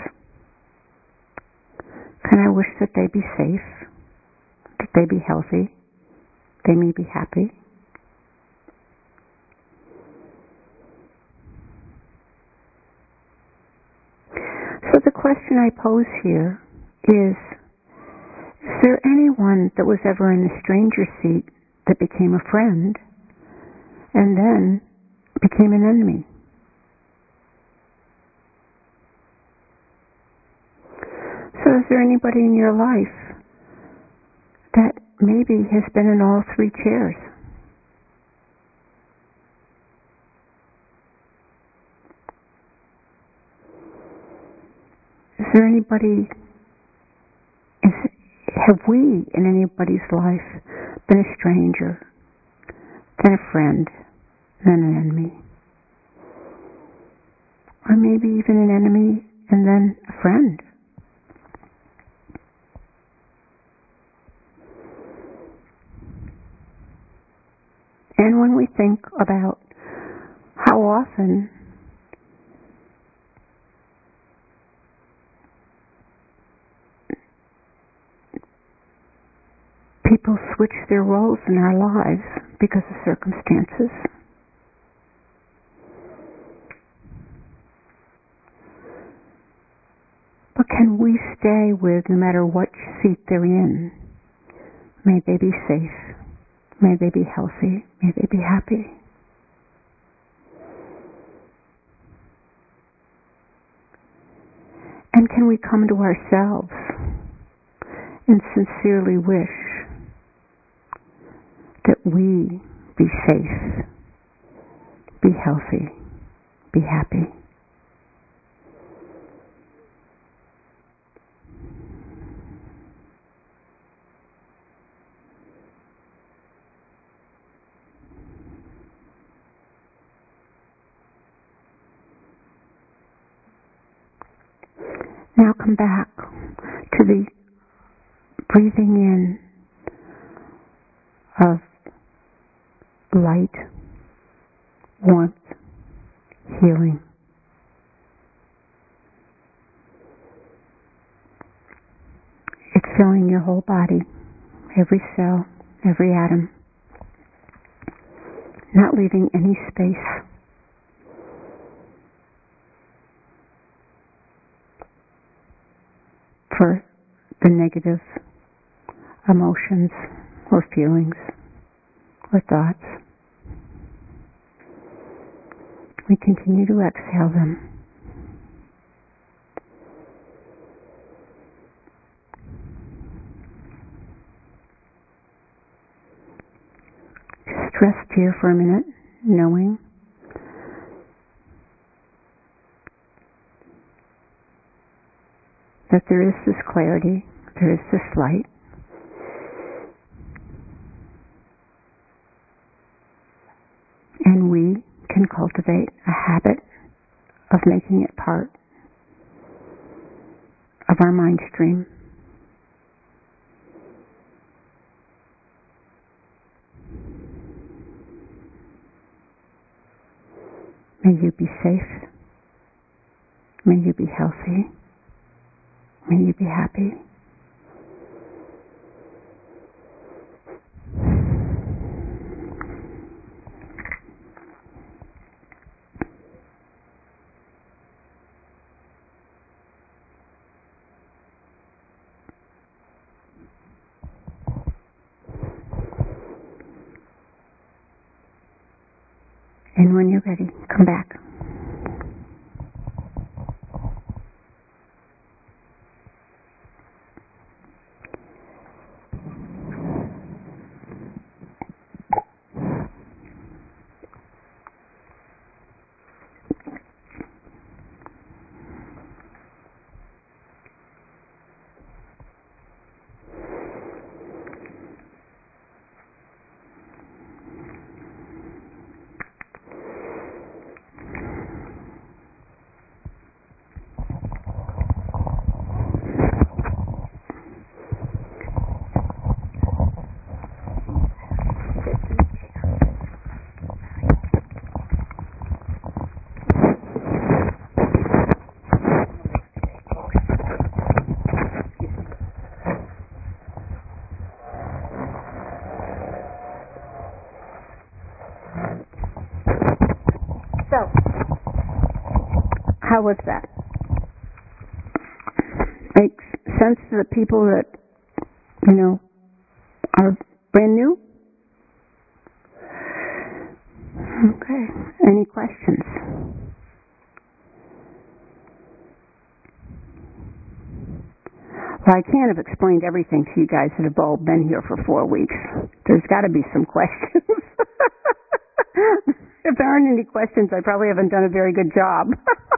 Can I wish that they be safe, that they be healthy, they may be happy? So the question I pose here is, is there anyone that was ever in the stranger seat that became a friend and then became an enemy? So is there anybody in your life that maybe has been in all three chairs? Is there anybody, is, have we in anybody's life been a stranger, then a friend, then an enemy? Or maybe even an enemy and then a friend? And when we think about how often people switch their roles in our lives because of circumstances, but can we stay with, no matter what seat they're in, may they be safe, may they be healthy, may they be happy? And can we come to ourselves and sincerely wish that we be safe, be healthy, be happy? Now come back to the breathing in of light, warmth, healing. It's filling your whole body, every cell, every atom, not leaving any space. For the negative emotions or feelings or thoughts. We continue to exhale them. Just rest here for a minute, knowing that there is this clarity, there is this light. And we can cultivate a habit of making it part of our mind stream. May you be safe. May you be healthy. May you be happy. And when you're ready, come back. how was that? Makes sense to the people that, you know, are brand new? Okay. Any questions? Well, I can't have explained everything to you guys that have all been here for four weeks. There's got to be some questions. If there aren't any questions, I probably haven't done a very good job.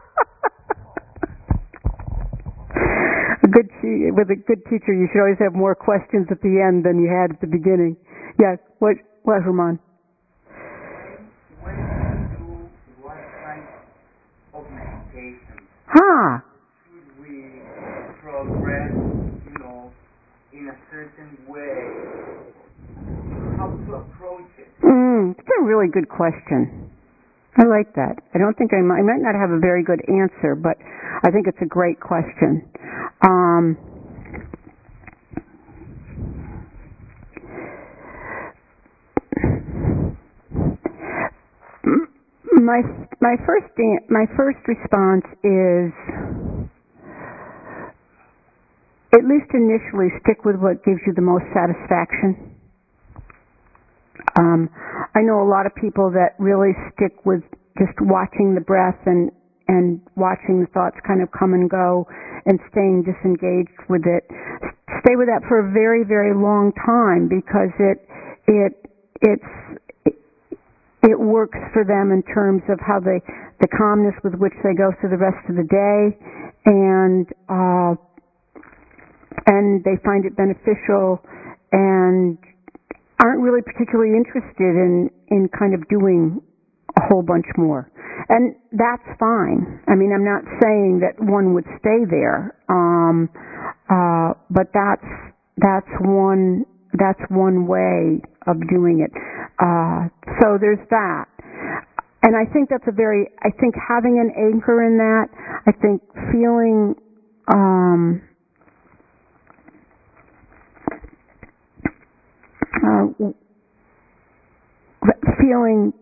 a good te- with a good teacher, you should always have more questions at the end than you had at the beginning. Yeah, what, what, Herman? When you do what kind of meditation? Huh. Should we progress, you know, in a certain way? How to approach it? Mm, it's a really good question. I like that. I don't think I might, I might not have a very good answer, but I think it's a great question. Um, my my first my first response is, at least initially, stick with what gives you the most satisfaction. Um, I know a lot of people that really stick with just watching the breath and, and watching the thoughts kind of come and go and staying disengaged with it. Stay with that for a very, very long time because it, it, it's, it, it works for them in terms of how they, the calmness with which they go through the rest of the day, and, uh, and they find it beneficial and aren't really particularly interested in, in kind of doing a whole bunch more. And that's fine. I mean, I'm not saying that one would stay there, um, uh, but that's, that's one, that's one way of doing it. Uh, so there's that. And I think that's a very, I think having an anchor in that, I think feeling, um, Uh, feeling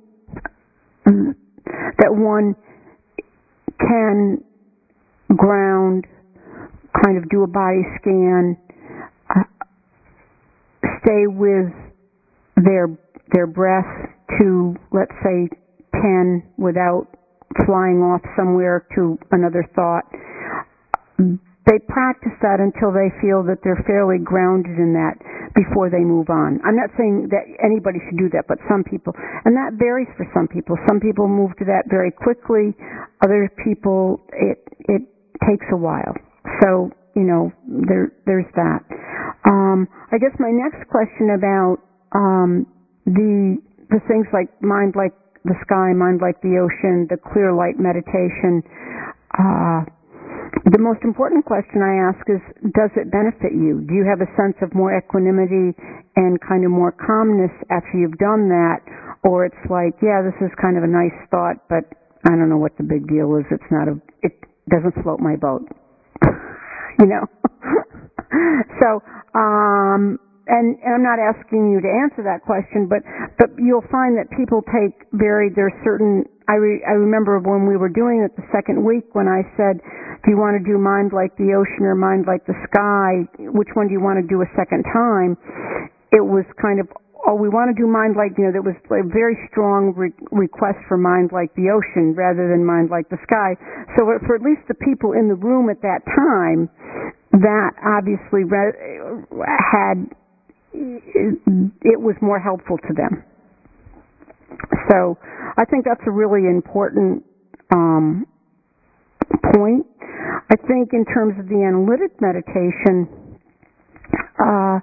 that one can ground, kind of do a body scan, uh, stay with their their breath to, let's say, ten without flying off somewhere to another thought. They practice that until they feel that they're fairly grounded in that before they move on. I'm not saying that anybody should do that, but some people. And that varies for some people. Some people move to that very quickly. Other people, it it takes a while. So, you know, there there's that. Um, I guess my next question about um, the the things like mind like the sky, mind like the ocean, the clear light meditation, uh, the most important question I ask is, does it benefit you? Do you have a sense of more equanimity and kind of more calmness after you've done that? Or it's like, yeah, this is kind of a nice thought, but I don't know what the big deal is. It's not a, it doesn't float my boat. You know? So, um, and, and I'm not asking you to answer that question, but, but you'll find that people take very, there's certain, I, re, I remember when we were doing it the second week when I said, do you want to do mind like the ocean or mind like the sky? Which one do you want to do a second time? It was kind of, oh, we want to do mind like, you know, there was a very strong re- request for mind like the ocean rather than mind like the sky. So for at least the people in the room at that time, that obviously re- had, it was more helpful to them. So I think that's a really important um, point. I think in terms of the analytic meditation, uh,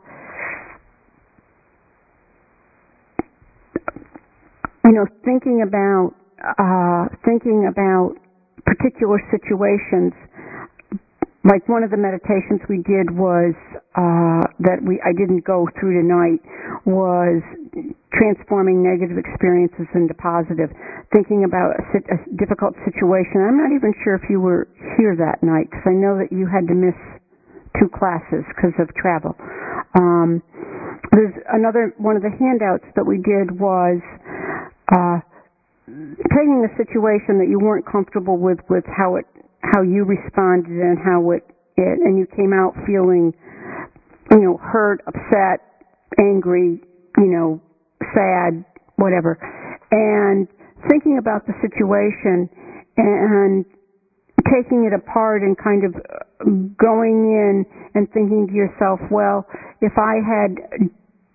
you know, thinking about uh, thinking about particular situations. Like one of the meditations we did was uh, that we I didn't go through tonight was transforming negative experiences into positive. Thinking about a, a difficult situation. I'm not even sure if you were here that night because I know that you had to miss two classes because of travel. Um, there's another one of the handouts that we did was uh, taking a situation that you weren't comfortable with with how it how you responded and how it, it and you came out feeling, you know, hurt, upset, angry, you know, sad, whatever, and thinking about the situation and taking it apart and kind of going in and thinking to yourself, well, if I had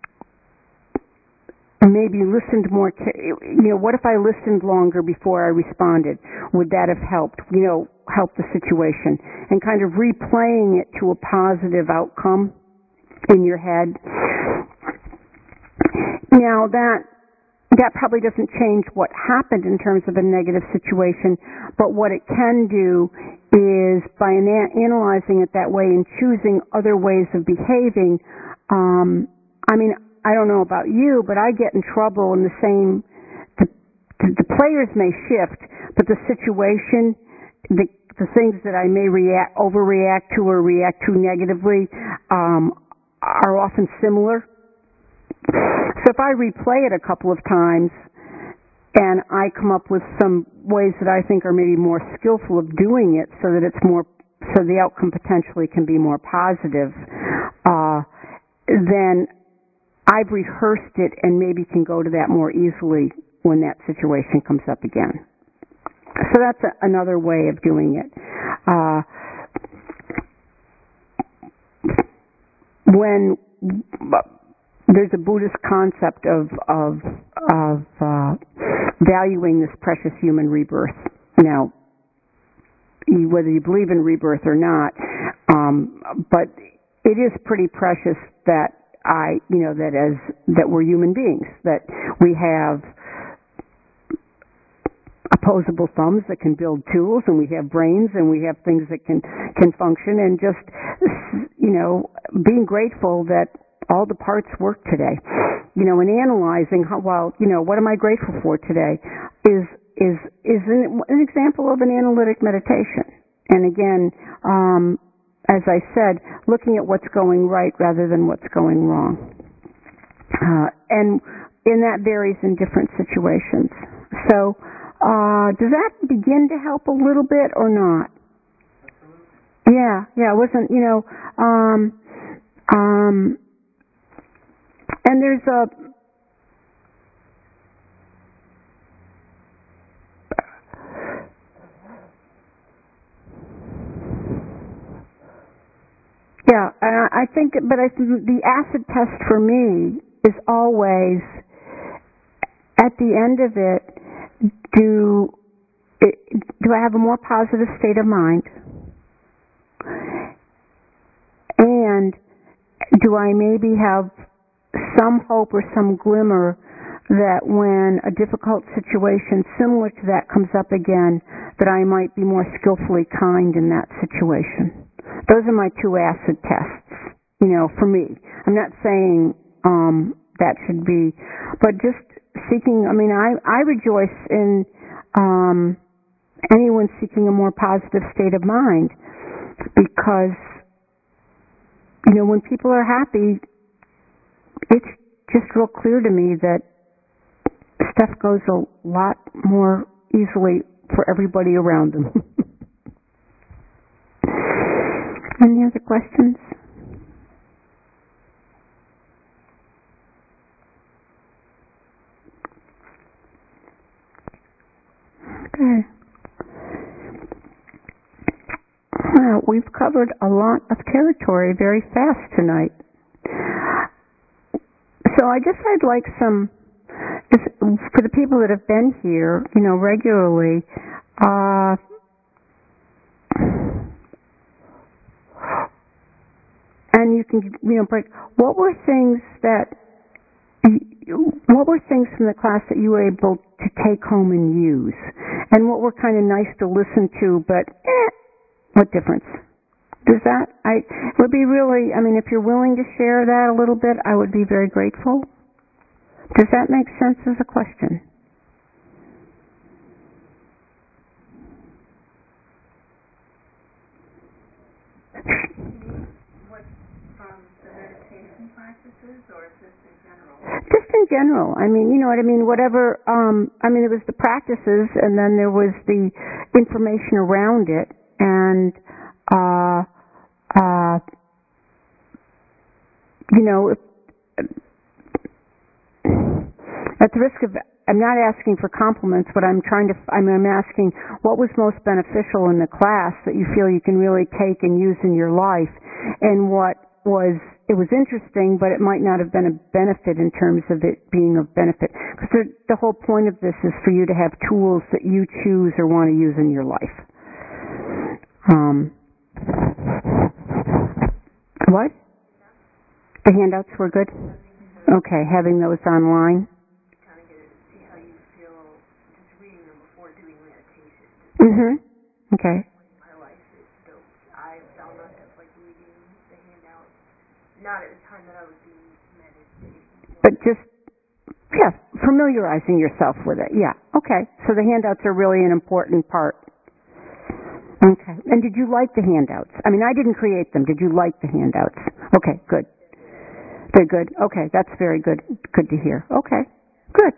maybe listened more, you know, what if I listened longer before I responded? Would that have helped, you know, help the situation? And kind of replaying it to a positive outcome in your head. Now that that probably doesn't change what happened in terms of a negative situation, but what it can do is by ana- analyzing it that way and choosing other ways of behaving, um, I mean, I don't know about you, but I get in trouble in the same, the, the players may shift, but the situation, the, the things that I may react, overreact to or react to negatively um, are often similar. So if I replay it a couple of times and I come up with some ways that I think are maybe more skillful of doing it so that it's more, so the outcome potentially can be more positive, uh, then I've rehearsed it and maybe can go to that more easily when that situation comes up again. So that's a, another way of doing it. Uh, when there's a Buddhist concept of of, of uh, valuing this precious human rebirth. Now, whether you believe in rebirth or not, um, but it is pretty precious that I, you know, that as that we're human beings, that we have opposable thumbs that can build tools, and we have brains, and we have things that can can function, and just, you know, being grateful that all the parts work today, you know, and analyzing how, well, you know, what am I grateful for today is is is an, an example of an analytic meditation. And again, um, as I said, looking at what's going right rather than what's going wrong. Uh, and and that varies in different situations. So, uh, does that begin to help a little bit or not? Absolutely. Yeah, yeah. It wasn't, you know, um, um. And there's a yeah, I think, but I think the acid test for me is always at the end of it. Do do I have a more positive state of mind? And do I maybe have some hope or some glimmer that when a difficult situation similar to that comes up again, that I might be more skillfully kind in that situation? Those are my two acid tests, you know, for me. I'm not saying um, that should be, but just seeking, I mean, I, I rejoice in um, anyone seeking a more positive state of mind, because, you know, when people are happy, it's just real clear to me that stuff goes a lot more easily for everybody around them. Any other questions? Okay. Well, we've covered a lot of territory very fast tonight. So I guess I'd like some, for the people that have been here, you know, regularly, uh, and you can, you know, break, what were things that, what were things from the class that you were able to take home and use? And what were kind of nice to listen to, but, eh, what difference? Does that, I, it would be really, I mean, if you're willing to share that a little bit, I would be very grateful. Does that make sense as a question? What, from the meditation practices, or just in general? Just in general. I mean, you know what I mean? Whatever, um, I mean, there was the practices, and then there was the information around it, and and uh, uh, you know, if, at the risk of, I'm not asking for compliments, but I'm trying to, I'm, I'm asking what was most beneficial in the class that you feel you can really take and use in your life, and what was, it was interesting, but it might not have been a benefit in terms of it being of benefit. Because the, the whole point of this is for you to have tools that you choose or want to use in your life. Um, what? The handouts were good? Okay, having those online. Kind of get it, see how you feel just reading them before doing meditation. Mm-hmm. Okay. My life is so, I found myself like reading the handouts, not at the time that I would be meditating. But just, yeah, familiarizing yourself with it. Yeah, okay. So the handouts are really an important part. Okay. And did you like the handouts? I mean, I didn't create them. Did you like the handouts? Okay, good. They're good. Okay, that's very good. Good to hear. Okay, good.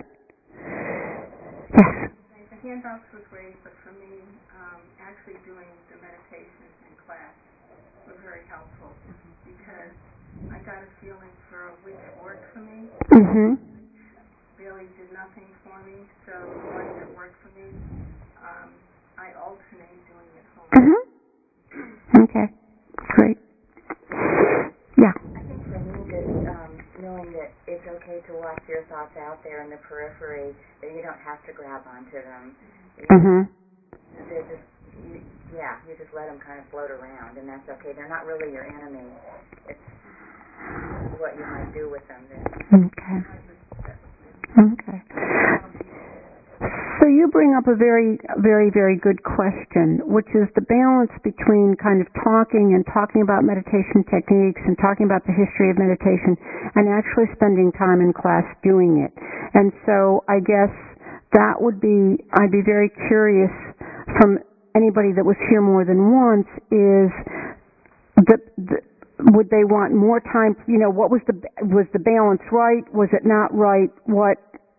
Yes. The handouts were great, but for me, um, actually doing the meditations in class were very helpful because I got a feeling for which worked for me. Mm-hmm. Really did nothing for me, so the ones that worked for me, um, I alternate doing at home. Mm-hmm. Okay, great. Yeah. I think for me, just um, knowing that it's okay to watch your thoughts out there in the periphery, that you don't have to grab onto them. Mm-hmm. They're just, you, yeah, you just let them kind of float around, and that's okay. They're not really your enemy. It's what you might do with them. Okay. Okay. So you bring up a very, very, very good question, which is the balance between kind of talking and talking about meditation techniques and talking about the history of meditation and actually spending time in class doing it. And so I guess that would be, I'd be very curious from anybody that was here more than once is the, the would they want more time, you know, what was the, was the balance right? Was it not right? What?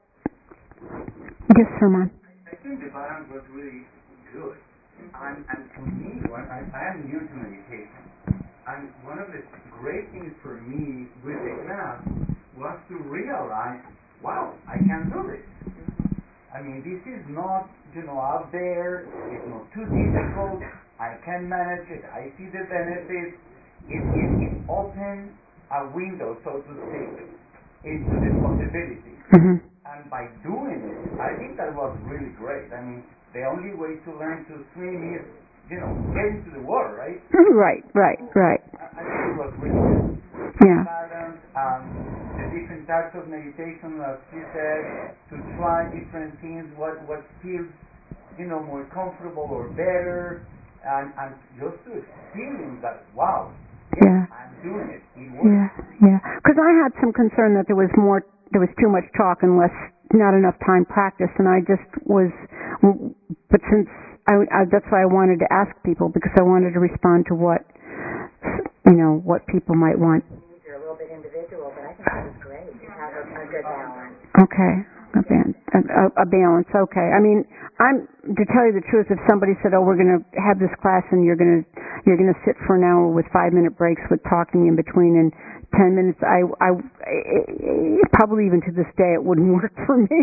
Yes, Herman. I think the balance was really good. And, and for me, when I, I am new to meditation, and one of the great things for me with the class was to realize, wow, I can do this. I mean, this is not, you know, out there. It's not too difficult. I can manage it. I see the benefits. It, it, it opens a window, so to speak, into the possibilities. Mm-hmm. And by doing it, I think that was really great. I mean, the only way to learn to swim is, you know, get into the water, right? Right, right, right. I, I think it was really good. Yeah. Balance, um, the different types of meditation, as she said, to try different things, what, what feels, you know, more comfortable or better, and, and just to experience that, wow, Yeah. I'm doing it. It works. Yeah, yeah. Because I had some concern that there was more, there was too much talk and less, not enough time practice, and I just was, but since, I, I, that's why I wanted to ask people, because I wanted to respond to what, you know, what people might want. You're a little bit individual, but I think that was great to have a, a good balance. Okay, a, ban- a, a balance. Okay. I mean, I'm to tell you the truth. If somebody said, "Oh, we're going to have this class, and you're going to you're going to sit for an hour with five minute breaks with talking in between and ten minutes," I, I, I probably even to this day it wouldn't work for me.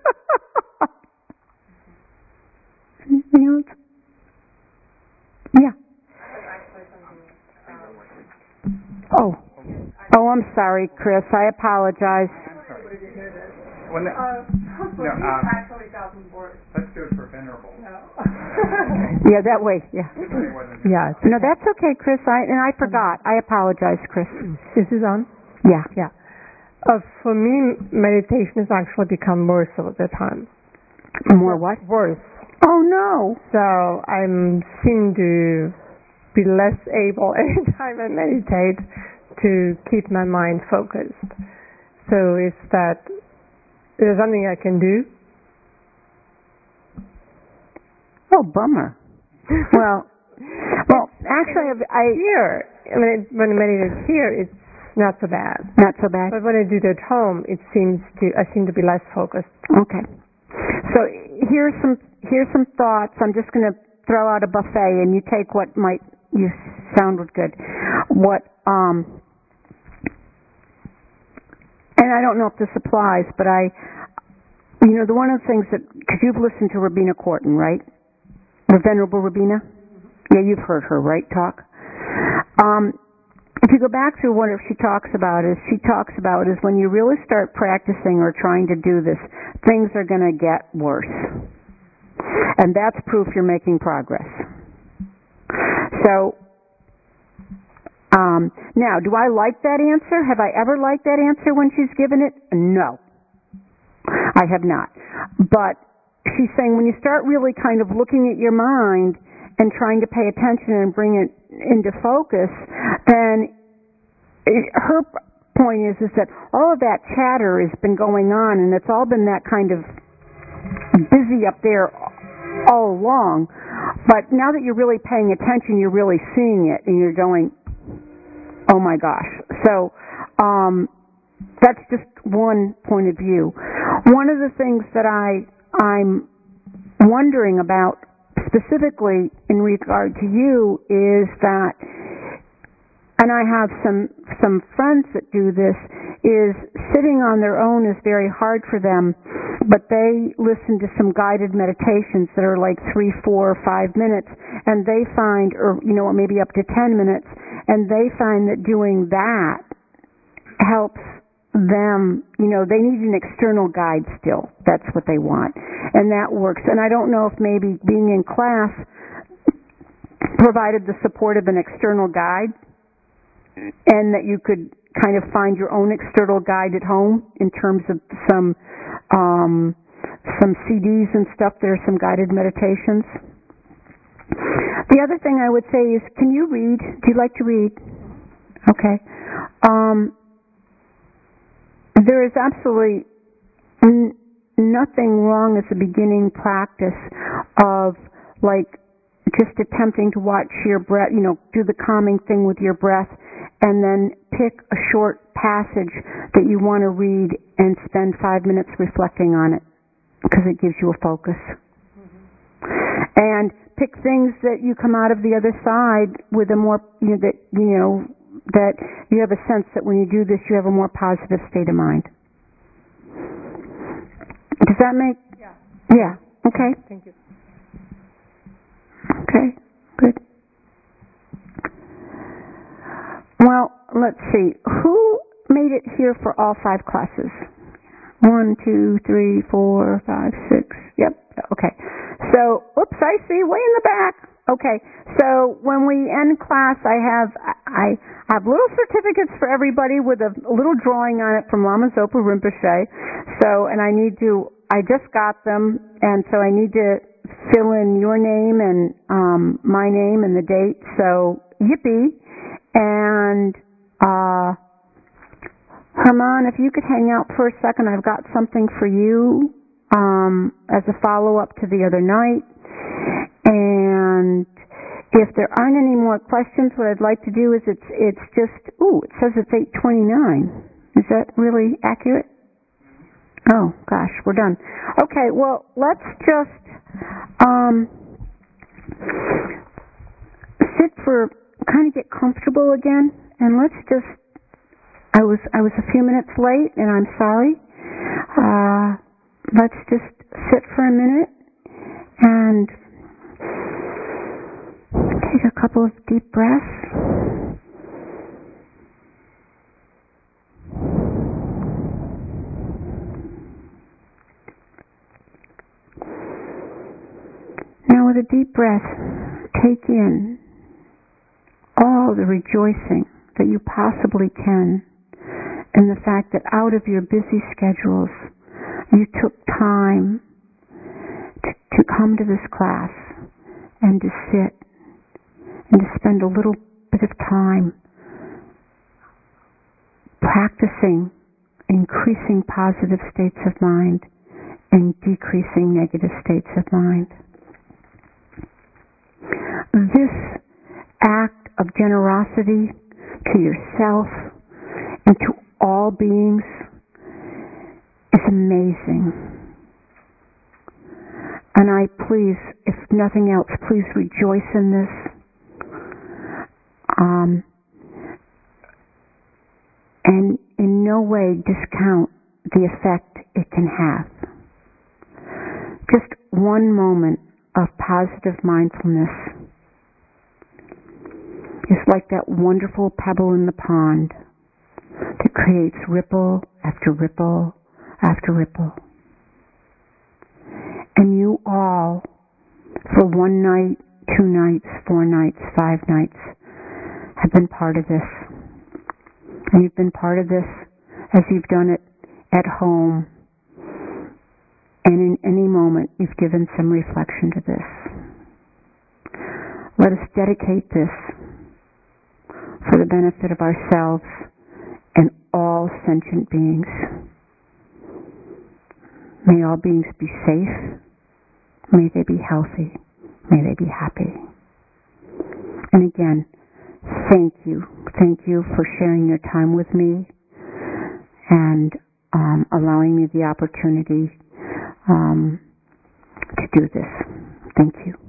Anything else? Yeah. Oh. Oh, I'm sorry, Chris. I apologize. When the, Uh, no, um, actually doesn't work. that's good for venerable. No. Yeah, that way. Yeah. Somebody wasn't here. Yeah. No, that's okay, Chris. I and I forgot. I apologize, Chris. This is on? Yeah. Yeah. Uh, for me, meditation has actually become worse over the time. More what? Worse. Oh no. So I seem to be less able anytime I meditate to keep my mind focused. So is that, is there something I can do? Oh, bummer. well, well, actually, I've, I Here, I mean, when I meditate here, it's not so bad. not so bad. But when I do it at home, it seems to, I seem to be less focused. Okay. So here's some here's some thoughts. I'm just going to throw out a buffet and you take what might you sounded good. What um and I don't know if this applies, but I you know the one of the things that because you've listened to Rabina Corton, right? The Venerable Rabina? Yeah, you've heard her, right, talk? Um If you go back through what she talks about is she talks about is when you really start practicing or trying to do this, things are going to get worse. And that's proof you're making progress. So, um, now, do I like that answer? Have I ever liked that answer when she's given it? No. I have not. But she's saying when you start really kind of looking at your mind and trying to pay attention and bring it into focus, then it, her point is is that all of that chatter has been going on, and it's all been that kind of busy up there all along. But now that you're really paying attention, you're really seeing it, and you're going, oh my gosh. So um, that's just one point of view. One of the things that I, I'm wondering about specifically in regard to you is that, and I have some some friends that do this, is sitting on their own is very hard for them, but they listen to some guided meditations that are like three, four, or five minutes, and they find, or you know, maybe up to ten minutes, and they find that doing that helps them, you know, they need an external guide still. That's what they want. And that works. And I don't know if maybe being in class provided the support of an external guide and that you could kind of find your own external guide at home in terms of some um, some C Ds and stuff. There are some guided meditations. The other thing I would say is, can you read? Do you like to read? Okay. Um, There is absolutely n- nothing wrong as a beginning practice of like just attempting to watch your breath, you know, do the calming thing with your breath, and then pick a short passage that you want to read and spend five minutes reflecting on it because it gives you a focus. Mm-hmm. And pick things that you come out of the other side with a more, you know, that, you know, that you have a sense that when you do this, you have a more positive state of mind. Does that make? Yeah. Yeah. Okay. Thank you. Okay. Good. Well, let's see. Who made it here for all five classes? One, two, three, four, five, six. Yep. Okay. So, oops, I see way in the back. Okay, so when we end class, I have I have little certificates for everybody with a, a little drawing on it from Lama Zopa Rinpoche. So, and I need to, I just got them, and so I need to fill in your name and um, my name and the date. So, yippee! And uh, Herman, if you could hang out for a second, I've got something for you um, as a follow-up to the other night. And if there aren't any more questions, what I'd like to do is it's it's just, ooh, it says it's eight twenty-nine. Is that really accurate? Oh, gosh, we're done. Okay, well, let's just um, sit for, kind of get comfortable again, and let's just, I was, I was a few minutes late, and I'm sorry. Uh, let's just sit for a minute and take a couple of deep breaths. Now with a deep breath, take in all the rejoicing that you possibly can in the fact that out of your busy schedules, you took time to, to come to this class and to sit and to spend a little bit of time practicing increasing positive states of mind and decreasing negative states of mind. This act of generosity to yourself and to all beings is amazing. And I please, if nothing else, please rejoice in this. Um, and in no way discount the effect it can have. Just one moment of positive mindfulness is like that wonderful pebble in the pond that creates ripple after ripple after ripple. And you all, for one night, two nights, four nights, five nights, have been part of this. And you've been part of this as you've done it at home. And in any moment, you've given some reflection to this. Let us dedicate this for the benefit of ourselves and all sentient beings. May all beings be safe. May they be healthy. May they be happy. And again, thank you. Thank you for sharing your time with me and um, allowing me the opportunity um, to do this. Thank you.